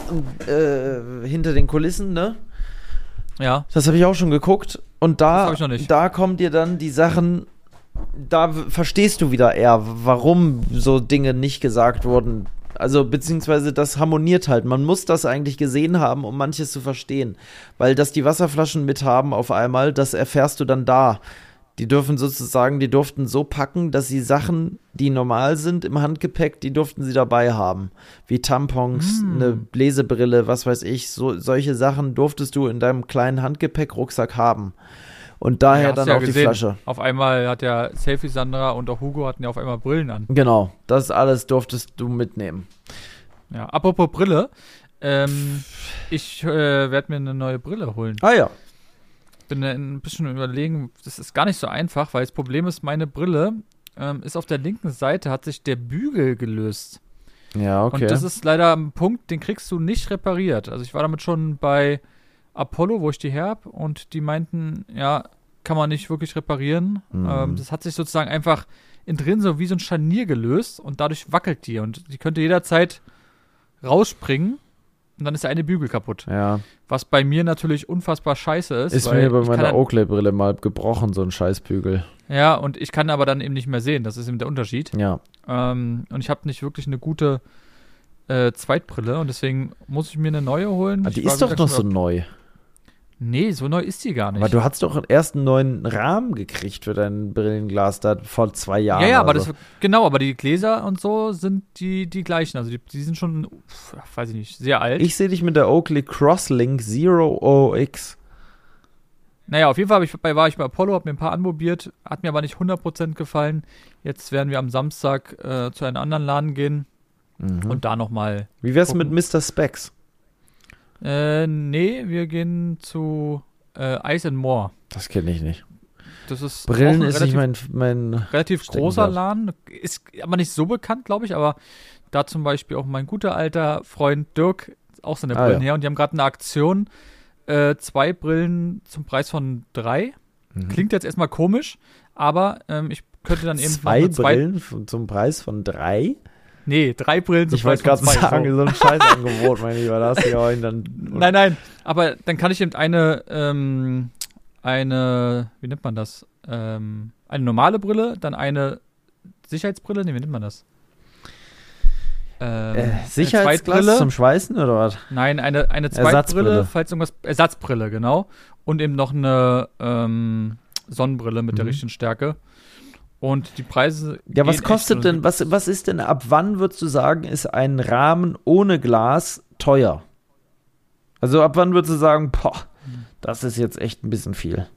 äh, hinter den Kulissen, ne? Ja, Das habe ich auch schon geguckt. Und Das da, hab ich noch nicht. da kommen dir dann die Sachen, da w- verstehst du wieder eher, warum so Dinge nicht gesagt wurden. Also, beziehungsweise das harmoniert halt. Man muss das eigentlich gesehen haben, um manches zu verstehen. Weil, dass die Wasserflaschen mithaben auf einmal, das erfährst du dann da. Die dürfen sozusagen, die durften so packen, dass sie Sachen, die normal sind im Handgepäck, die durften sie dabei haben. Wie Tampons, Mm. eine Lesebrille, was weiß ich. So, solche Sachen durftest du in deinem kleinen Handgepäck-Rucksack haben. Und daher Ja, hast dann du ja auch die gesehen. Flasche. Auf einmal hat ja Selfie Sandra und auch Hugo hatten ja auf einmal Brillen an. Genau, das alles durftest du mitnehmen. Ja, apropos Brille. Ähm, ich äh, werde mir eine neue Brille holen. Ah ja. Bin äh, ein bisschen überlegen, das ist gar nicht so einfach, weil das Problem ist, meine Brille ähm, ist auf der linken Seite, hat sich der Bügel gelöst. Ja, okay. Und das ist leider ein Punkt, den kriegst du nicht repariert. Also ich war damit schon bei Apollo, wo ich die her hab, und die meinten, ja, kann man nicht wirklich reparieren. Mhm. Ähm, das hat sich sozusagen einfach innen drin so wie so ein Scharnier gelöst und dadurch wackelt die und die könnte jederzeit rausspringen und dann ist der eine Bügel kaputt. ja. Was bei mir natürlich unfassbar scheiße ist. Ist weil mir bei ich kann meiner dann, Oakley-Brille mal gebrochen, so ein Scheißbügel. Ja, und ich kann aber dann eben nicht mehr sehen. Das ist eben der Unterschied. Ja. Ähm, und ich habe nicht wirklich eine gute äh, Zweitbrille und deswegen muss ich mir eine neue holen. Ah, Ich die war ist doch wieder noch schon so neu. Nee, so neu ist die gar nicht. Aber du hast doch erst einen neuen Rahmen gekriegt für dein Brillenglas da vor zwei Jahren. ja, ja, aber oder das, genau, aber die Gläser und so sind die, die gleichen. Also die, die sind schon, pf, weiß ich nicht, sehr alt. Ich sehe dich mit der Oakley Crosslink Zero O X. Naja, auf jeden Fall hab ich, bei, war ich bei Apollo, hab mir ein paar anprobiert, hat mir aber nicht hundert Prozent gefallen. Jetzt werden wir am Samstag äh, zu einem anderen Laden gehen Mhm. und da nochmal. Wie wär's gucken. mit Mister Specs? Äh, nee, wir gehen zu äh, Ice and More. Das kenne ich nicht. Das ist Brillen auch ein ist relativ, nicht mein, mein relativ Steckenpferd. großer Laden. Ist aber nicht so bekannt, glaube ich, aber da zum Beispiel auch mein guter alter Freund Dirk auch seine Ah, Brillen ja. her und die haben gerade eine Aktion. Äh, zwei Brillen zum Preis von drei. Mhm. Klingt jetzt erstmal komisch, aber ähm, ich könnte dann eben noch Zwei eine zwei- Brillen f- zum Preis von drei? Nee, drei Brillen zum Ich wollte Preis gerade von zwei. sagen, so. so ein Scheißangebot, mein Lieber. Da hast du ja auch dann. Nein, nein, aber dann kann ich eben eine, ähm, eine, wie nennt man das? Ähm, eine normale Brille, dann eine Sicherheitsbrille, nee, wie nennt man das? Ähm, Äh, eine Sicherheitsglas Zweitbrille. zum Schweißen oder was? Nein, eine, eine Ersatzbrille. Zweitbrille, falls irgendwas, Ersatzbrille, genau. Und eben noch eine ähm, Sonnenbrille mit der Mhm. richtigen Stärke. Und die Preise. Ja, was gehen kostet echt, denn, was, was ist denn, ab wann würdest du sagen, ist ein Rahmen ohne Glas teuer? Also ab wann würdest du sagen, boah, das ist jetzt echt ein bisschen viel.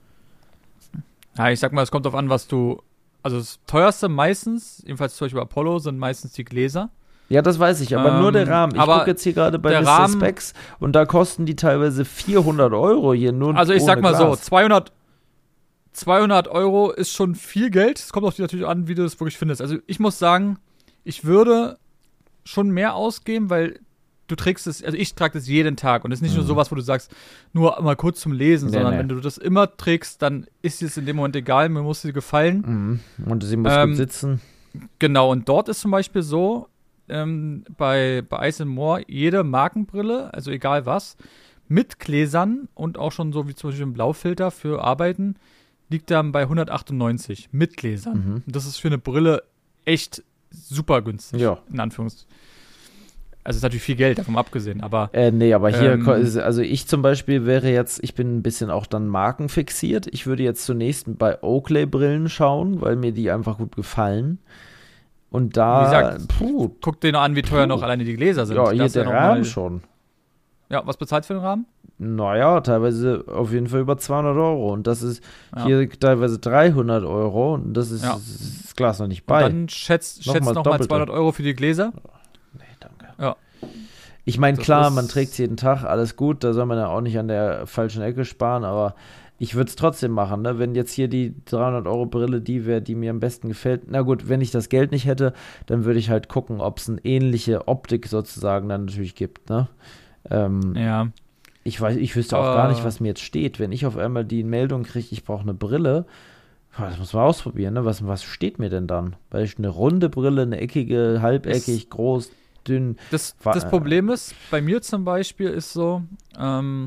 Ja, ich sag mal, es kommt darauf an, was du. Also das teuerste meistens, jedenfalls zum Beispiel bei Apollo, sind meistens die Gläser. Ja, das weiß ich, aber Ähm, nur der Rahmen. Ich aber gucke jetzt hier gerade bei der Mister Rahmen- Specs und da kosten die teilweise vierhundert Euro hier nur Also ich ohne sag mal so, Glas. zweihundert, zweihundert Euro ist schon viel Geld. Es kommt auch natürlich an, wie du es wirklich findest. Also ich muss sagen, ich würde schon mehr ausgeben, weil du trägst es, also ich trage das jeden Tag und es ist nicht Mhm. nur sowas, wo du sagst, nur mal kurz zum Lesen, Nee, sondern nee. wenn du das immer trägst, dann ist es in dem Moment egal, mir muss sie gefallen. Mhm. Und sie muss Ähm, gut sitzen. Genau, und dort ist zum Beispiel so, ähm, bei, bei Ice and More, jede Markenbrille, also egal was, mit Gläsern und auch schon so wie zum Beispiel ein Blaufilter für Arbeiten, liegt dann bei hundertachtundneunzig mit Gläsern. Mhm. Und das ist für eine Brille echt super günstig, Ja. in Anführungszeichen. Also ist natürlich viel Geld, davon abgesehen, aber Äh, nee, aber hier, Ähm, ko- ist- also ich zum Beispiel wäre jetzt, ich bin ein bisschen auch dann markenfixiert. Ich würde jetzt zunächst bei Oakley-Brillen schauen, weil mir die einfach gut gefallen. Und da, Wie gesagt, puh, guck dir noch an, wie teuer Puh. noch alleine die Gläser sind. ja, hier Das ist der ja noch Rahmen mal- schon. Ja, was bezahlt für den Rahmen? Naja, teilweise auf jeden Fall über zweihundert Euro. Und das ist Ja. hier teilweise dreihundert Euro. Und das ist Ja. das Glas noch nicht Und bei. dann schätzt, Nochmal schätzt nochmal Doppelte. zweihundert Euro für die Gläser. Nee, danke. Ja. Ich meine, Das klar, ist- man trägt es jeden Tag, alles gut, da soll man ja auch nicht an der falschen Ecke sparen, aber ich würde es trotzdem machen, ne? Wenn jetzt hier die dreihundert Euro Brille die wäre, die mir am besten gefällt. Na gut, wenn ich das Geld nicht hätte, dann würde ich halt gucken, ob es eine ähnliche Optik sozusagen dann natürlich gibt, ne? Ähm, Ja. ich weiß, ich wüsste auch gar nicht, Äh. was mir jetzt steht. Wenn ich auf einmal die Meldung kriege, ich brauche eine Brille, boah, das muss man ausprobieren, ne? Was, was steht mir denn dann? Weil ich eine runde Brille, eine eckige, halbeckig, groß, dünn. Das, Wa- das Problem ist, bei mir zum Beispiel ist so, ähm,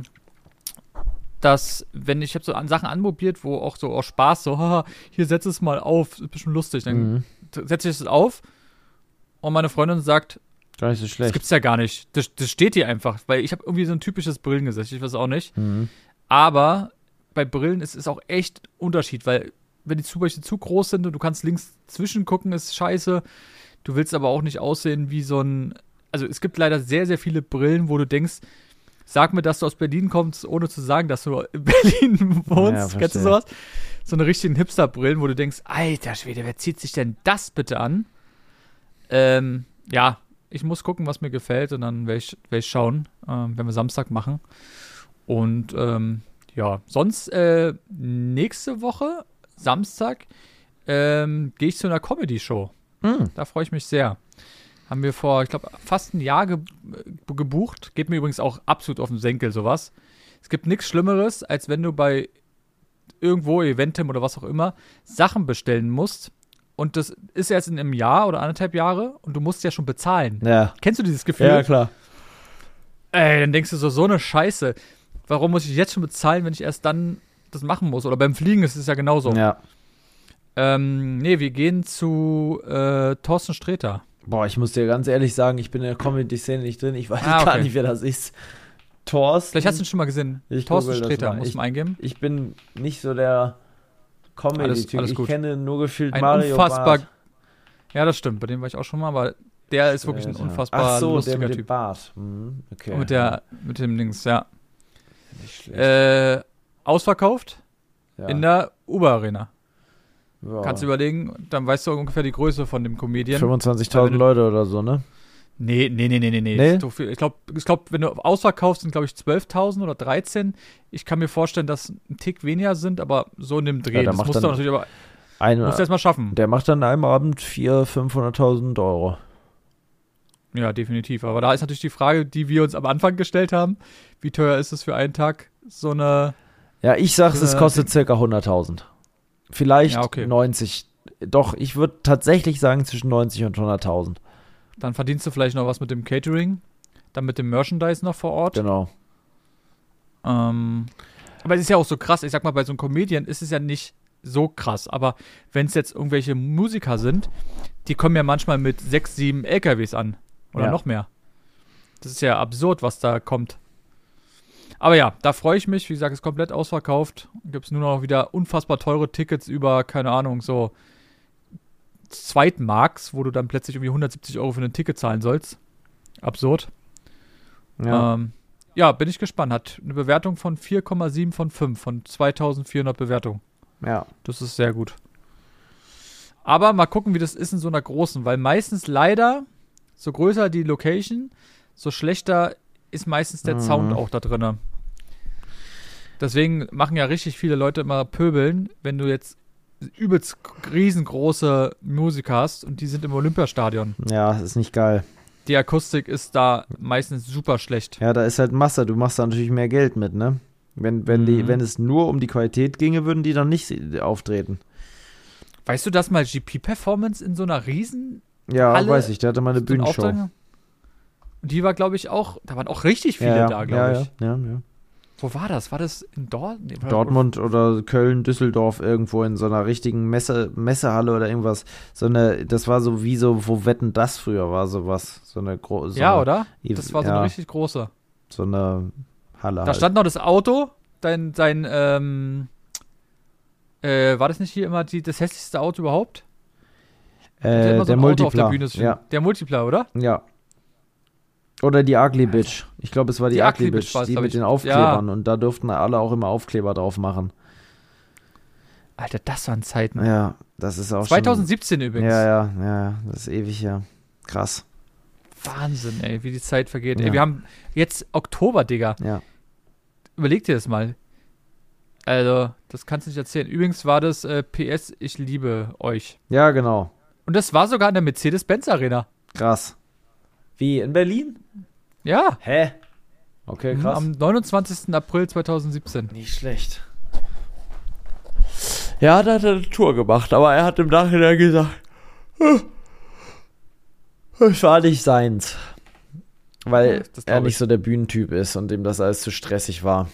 dass, wenn ich habe so an Sachen anprobiert, wo auch so aus Spaß so, haha, hier setz es mal auf, ist bestimmt lustig, dann Mhm. setze ich es auf und meine Freundin sagt, Gar nicht so das schlecht. gibt's ja gar nicht, das, das steht hier einfach, weil ich habe irgendwie so ein typisches Brillengesicht, ich weiß auch nicht, Mhm. aber bei Brillen ist es auch echt Unterschied, weil wenn die zum Beispiel zu groß sind und du kannst links zwischengucken, ist scheiße. Du willst aber auch nicht aussehen wie so ein, also es gibt leider sehr, sehr viele Brillen, wo du denkst, sag mir, dass du aus Berlin kommst, ohne zu sagen, dass du in Berlin wohnst. Ja, Kennst du verstehe. sowas? So eine richtigen Hipster-Brillen, wo du denkst, alter Schwede, wer zieht sich denn das bitte an? Ähm, ja, ich muss gucken, was mir gefällt und dann werde ich, werd ich schauen, ähm, wenn wir Samstag machen. Und ähm, ja, sonst äh, nächste Woche, Samstag, ähm, gehe ich zu einer Comedy-Show. Mhm. Da freue ich mich sehr. Haben wir vor, ich glaube, fast ein Jahr ge gebucht. Geht mir übrigens auch absolut auf den Senkel, sowas. Es gibt nichts Schlimmeres, als wenn du bei irgendwo, Eventim oder was auch immer, Sachen bestellen musst. Und das ist erst in einem Jahr oder anderthalb Jahre und du musst ja schon bezahlen. Ja. Kennst du dieses Gefühl? Ja, klar. Ey, dann denkst du so, so eine Scheiße. Warum muss ich jetzt schon bezahlen, wenn ich erst dann das machen muss? Oder beim Fliegen ist es ja genauso. Ja. Ähm, nee, wir gehen zu äh, Thorsten Sträter. Boah, ich muss dir ganz ehrlich sagen, ich bin in der Comedy-Szene nicht drin. Ich weiß Ah, gar okay. nicht, wer das ist. Thorsten. Vielleicht hast du ihn schon mal gesehen. Ich Thorsten google das Sträter, mal. muss Ich- man eingeben. Ich bin nicht so der Comedy-Typ. Alles Ich gut. kenne nur gefühlt Ein Mario unfassbar. Bart. Ja, das stimmt. Bei dem war ich auch schon mal, aber der ist wirklich ein Alter. unfassbar Ach so, der lustiger mit dem Typ. Bart. Mhm, okay. Und mit der, mit dem Dings, ja. Nicht schlecht. Äh, ausverkauft Ja. in der Uber Arena. Ja. Kannst du überlegen, dann weißt du ungefähr die Größe von dem Comedian. fünfundzwanzigtausend Leute oder so, ne? Nee, nee, nee, nee, nee. nee. Nee? So viel. Ich glaube, ich glaub, wenn du ausverkaufst, sind, glaube ich, zwölftausend oder dreizehn. Ich kann mir vorstellen, dass ein Tick weniger sind, aber so in dem Dreh. Ja, der das macht musst du dann natürlich aber Ein, musst du erst mal schaffen. der macht dann an einem Abend vierhunderttausend, fünfhunderttausend Euro. Ja, definitiv. Aber da ist natürlich die Frage, die wir uns am Anfang gestellt haben. Wie teuer ist es für einen Tag, so eine... Ja, ich sag's, So es eine- kostet circa hunderttausend. Vielleicht Ja, okay. neunzig. Doch, ich würde tatsächlich sagen zwischen neunzig und hunderttausend. Dann verdienst du vielleicht noch was mit dem Catering, dann mit dem Merchandise noch vor Ort. Genau. Ähm, aber es ist ja auch so krass, ich sag mal, bei so einem Comedian ist es ja nicht so krass, aber wenn es jetzt irgendwelche Musiker sind, die kommen ja manchmal mit sechs, sieben L K Ws an. Oder Ja. noch mehr. Das ist ja absurd, was da kommt. Aber ja, da freue ich mich. Wie gesagt, ist komplett ausverkauft. Gibt es nur noch wieder unfassbar teure Tickets über, keine Ahnung, so Zweitmarks, wo du dann plötzlich irgendwie hundertsiebzig Euro für ein Ticket zahlen sollst. Absurd. Ja. Ähm, ja, bin ich gespannt. Hat eine Bewertung von vier Komma sieben von fünf, von zweitausendvierhundert Bewertungen. ja. Das ist sehr gut. Aber mal gucken, wie das ist in so einer großen, weil meistens leider, so größer die Location, so schlechter ist meistens der Mhm. Sound auch da drin. Deswegen machen ja richtig viele Leute immer Pöbeln, wenn du jetzt übelst riesengroße Musiker hast und die sind im Olympiastadion. Ja, das ist nicht geil. Die Akustik ist da meistens super schlecht. Ja, da ist halt Masse. Du machst da natürlich mehr Geld mit, ne? Wenn, wenn, die, Mhm. wenn es nur um die Qualität ginge, würden die dann nicht auftreten. Weißt du, dass mal G P-Performance in so einer riesen Ja, Halle weiß ich. Der hatte mal eine so einen Bühnenshow. Auftrag- Und die war, glaube ich, auch, da waren auch richtig viele ja, da, glaube ja, ich. Ja, ja, ja. Wo war das? War das in Dort? Nee, war- Dortmund oder Köln, Düsseldorf, irgendwo in so einer richtigen Messe, Messehalle oder irgendwas. So eine, das war so wie so, wo Wetten das früher war, sowas. So eine große. So Ja, eine, oder? Ev- Das war so ja. eine richtig große. So eine Halle. Da halt. stand noch das Auto, dein, dein, ähm, äh, war das nicht hier immer die, das hässlichste Auto überhaupt? Hatte äh, immer so der ein Auto auf der Multipla. Bühne stehen. Ja, Der Multipla, oder? ja. Oder die Ugly Bitch. Ich glaube, es war die, Die Ugly Ugly Bitch, Bitch war's, die glaub mit ich. den Aufklebern. Und da durften alle auch immer Aufkleber drauf machen. Alter, das waren Zeiten. Ja, das ist auch zweitausendsiebzehn schon. übrigens. Ja, ja, ja, das ist ewig, ja. Krass. Wahnsinn, ey, wie die Zeit vergeht. Ja. Ey, wir haben jetzt Oktober, Digga. Ja. Überleg dir das mal. Also, das kannst du nicht erzählen. Übrigens war das äh, P S, ich liebe euch. Ja, genau. Und das war sogar in der Mercedes-Benz-Arena. Krass. Wie, in Berlin? Ja. Hä? Okay, krass. Am neunundzwanzigsten April zweitausendsiebzehn. Nicht schlecht. Ja, da hat er eine Tour gemacht, aber er hat im Nachhinein gesagt, es war nicht seins. Weil Ja, das er glaub nicht ich. so der Bühnentyp ist und ihm das alles zu stressig war.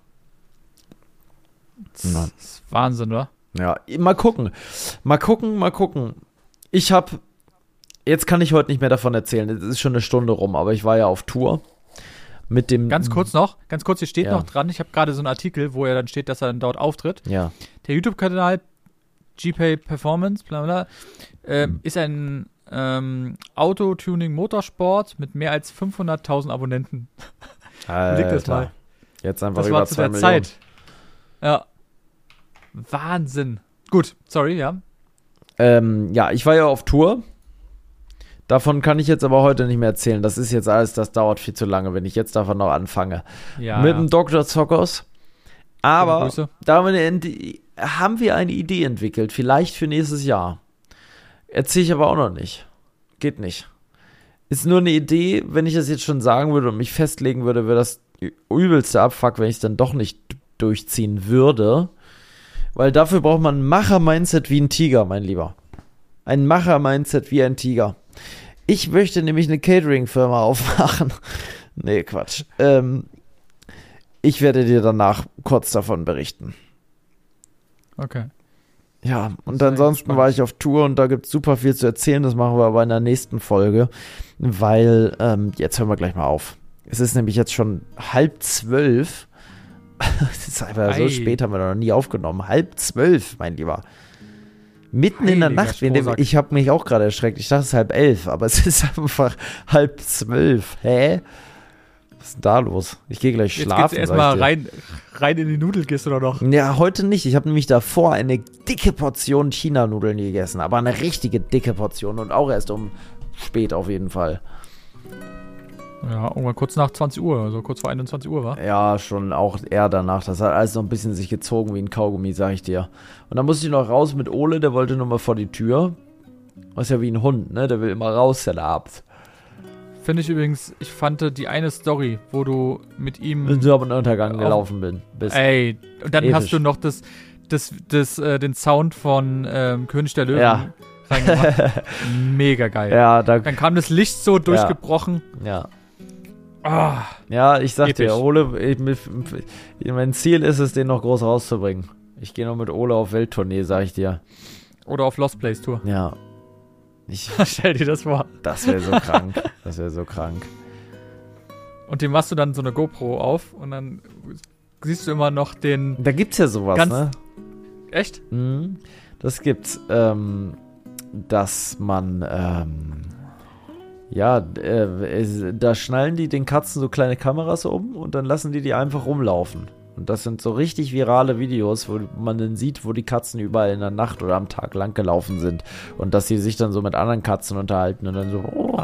Das Ja. ist Wahnsinn, oder? Ja, mal gucken. Mal gucken, mal gucken. Ich hab, jetzt kann ich heute nicht mehr davon erzählen, es ist schon eine Stunde rum, aber ich war ja auf Tour mit dem... Ganz kurz noch, ganz kurz, hier steht Ja. noch dran, ich habe gerade so einen Artikel, wo er dann steht, dass er dann dort auftritt. Ja, Der YouTube-Kanal G-Pay Performance, bla bla, ähm, Hm. ist ein ähm, Auto-Tuning-Motorsport mit mehr als fünfhunderttausend Abonnenten. Überleg das mal. Jetzt einfach Das über war zu zwei der Millionen. Zeit. Ja. Wahnsinn. Gut, sorry, ja. Ähm, ja, ich war ja auf Tour. Davon kann ich jetzt aber heute nicht mehr erzählen. Das ist jetzt alles, das dauert viel zu lange, wenn ich jetzt davon noch anfange. Ja. Mit dem Doktor Zockers. Aber Grüße. da haben wir, eine, haben wir eine Idee entwickelt, vielleicht für nächstes Jahr. Erzähle ich aber auch noch nicht. Geht nicht. Ist nur eine Idee, wenn ich das jetzt schon sagen würde und mich festlegen würde, wäre das übelste Abfuck, wenn ich es dann doch nicht durchziehen würde. Weil dafür braucht man ein Macher-Mindset wie ein Tiger, mein Lieber. Ein Macher-Mindset wie ein Tiger. Ich möchte nämlich eine Catering-Firma aufmachen. Nee, Quatsch. Ähm, ich werde dir danach kurz davon berichten. Okay. Ja, und Sehr ansonsten spannend. war ich auf Tour und da gibt es super viel zu erzählen. Das machen wir aber in der nächsten Folge, weil ähm, jetzt hören wir gleich mal auf. Es ist nämlich jetzt schon halb zwölf. Das ist einfach so Ei. spät, haben wir noch nie aufgenommen. Halb zwölf, mein Lieber. Mitten in der Heiliger Nacht. Wir nehmen- Strohsack. Ich habe mich auch gerade erschreckt. Ich dachte, es ist halb elf, aber es ist einfach halb zwölf. Hä? Was ist denn da los? Ich gehe gleich schlafen. Jetzt geht's erstmal rein, rein in die Nudelkiste oder noch? Ja, heute nicht. Ich habe nämlich davor eine dicke Portion China-Nudeln gegessen. Aber eine richtige dicke Portion. Und auch erst um spät auf jeden Fall. Ja, irgendwann kurz nach zwanzig Uhr, also kurz vor einundzwanzig Uhr, war? Ja, schon auch eher danach. Das hat alles noch ein bisschen sich gezogen wie ein Kaugummi, sag ich dir. Und dann musste ich noch raus mit Ole, der wollte nur mal vor die Tür. Das ist ja wie ein Hund, ne? Der will immer raus, der Abend. Finde ich übrigens, ich fand die eine Story, wo du mit ihm Mit so einem Untergang gelaufen bin. Bist. Ey, und dann episch. hast du noch das, das, das, äh, den Sound von ähm, König der Löwen Ja. reingemacht. Mega geil. Ja, da, Dann kam das Licht so durchgebrochen. ja. Ah, Ja, ich sag Episch. dir, Ole, ich, mein Ziel ist es, den noch groß rauszubringen. Ich gehe noch mit Ole auf Welttournee, sag ich dir. oder auf Lost Place Tour. Ja. Ich, Stell dir das vor. das wäre so krank. Das wäre so krank. Und dem machst du dann so eine GoPro auf und dann siehst du immer noch den... Da gibt's ja sowas, Ganz- ne? Echt? Mhm. Das gibt's, ähm, dass man, ähm, ja, äh, es, da schnallen die den Katzen so kleine Kameras um und dann lassen die die einfach rumlaufen. Und das sind so richtig virale Videos, wo man dann sieht, wo die Katzen überall in der Nacht oder am Tag lang gelaufen sind. Und dass sie sich dann so mit anderen Katzen unterhalten und dann so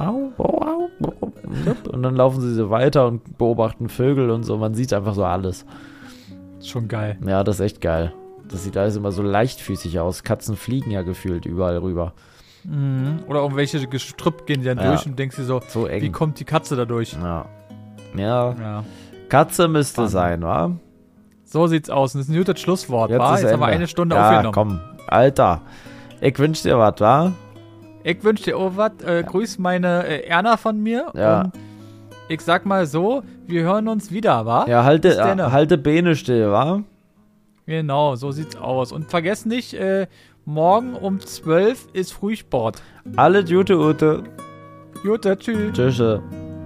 und dann laufen sie so weiter und beobachten Vögel und so. Man sieht einfach so alles. Schon geil. Ja, das ist echt geil. Das sieht alles immer so leichtfüßig aus. Katzen fliegen ja gefühlt überall rüber. Mhm. Oder irgendwelche Gestrüpp gehen die dann Ja. durch und denkst dir so, So eng. wie kommt die Katze da durch? Ja. Ja, Ja. Katze müsste Wahnsinn. sein, wa? So sieht's aus. Und das ist ein gutes Schlusswort, Jetzt wa? ist Jetzt haben wir Ende. eine Stunde ja, aufgenommen. komm. Alter. Ich wünsch dir was, wa? Ich wünsche dir auch was. Äh, grüß meine äh, Erna von mir. Ja. Und ich sag mal so, wir hören uns wieder, wa? Ja, halte, Bis denn. äh, halte Beine still, wa? Genau, so sieht's aus. Und vergesst nicht, äh, morgen um zwölf ist Frühsport. Alle Jute Ute. Jutta, tschüss. Tschüss.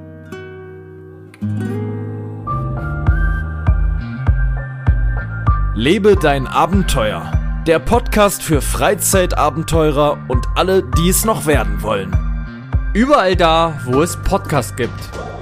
Lebe dein Abenteuer. Der Podcast für Freizeitabenteurer und alle, die es noch werden wollen. Überall da, wo es Podcasts gibt.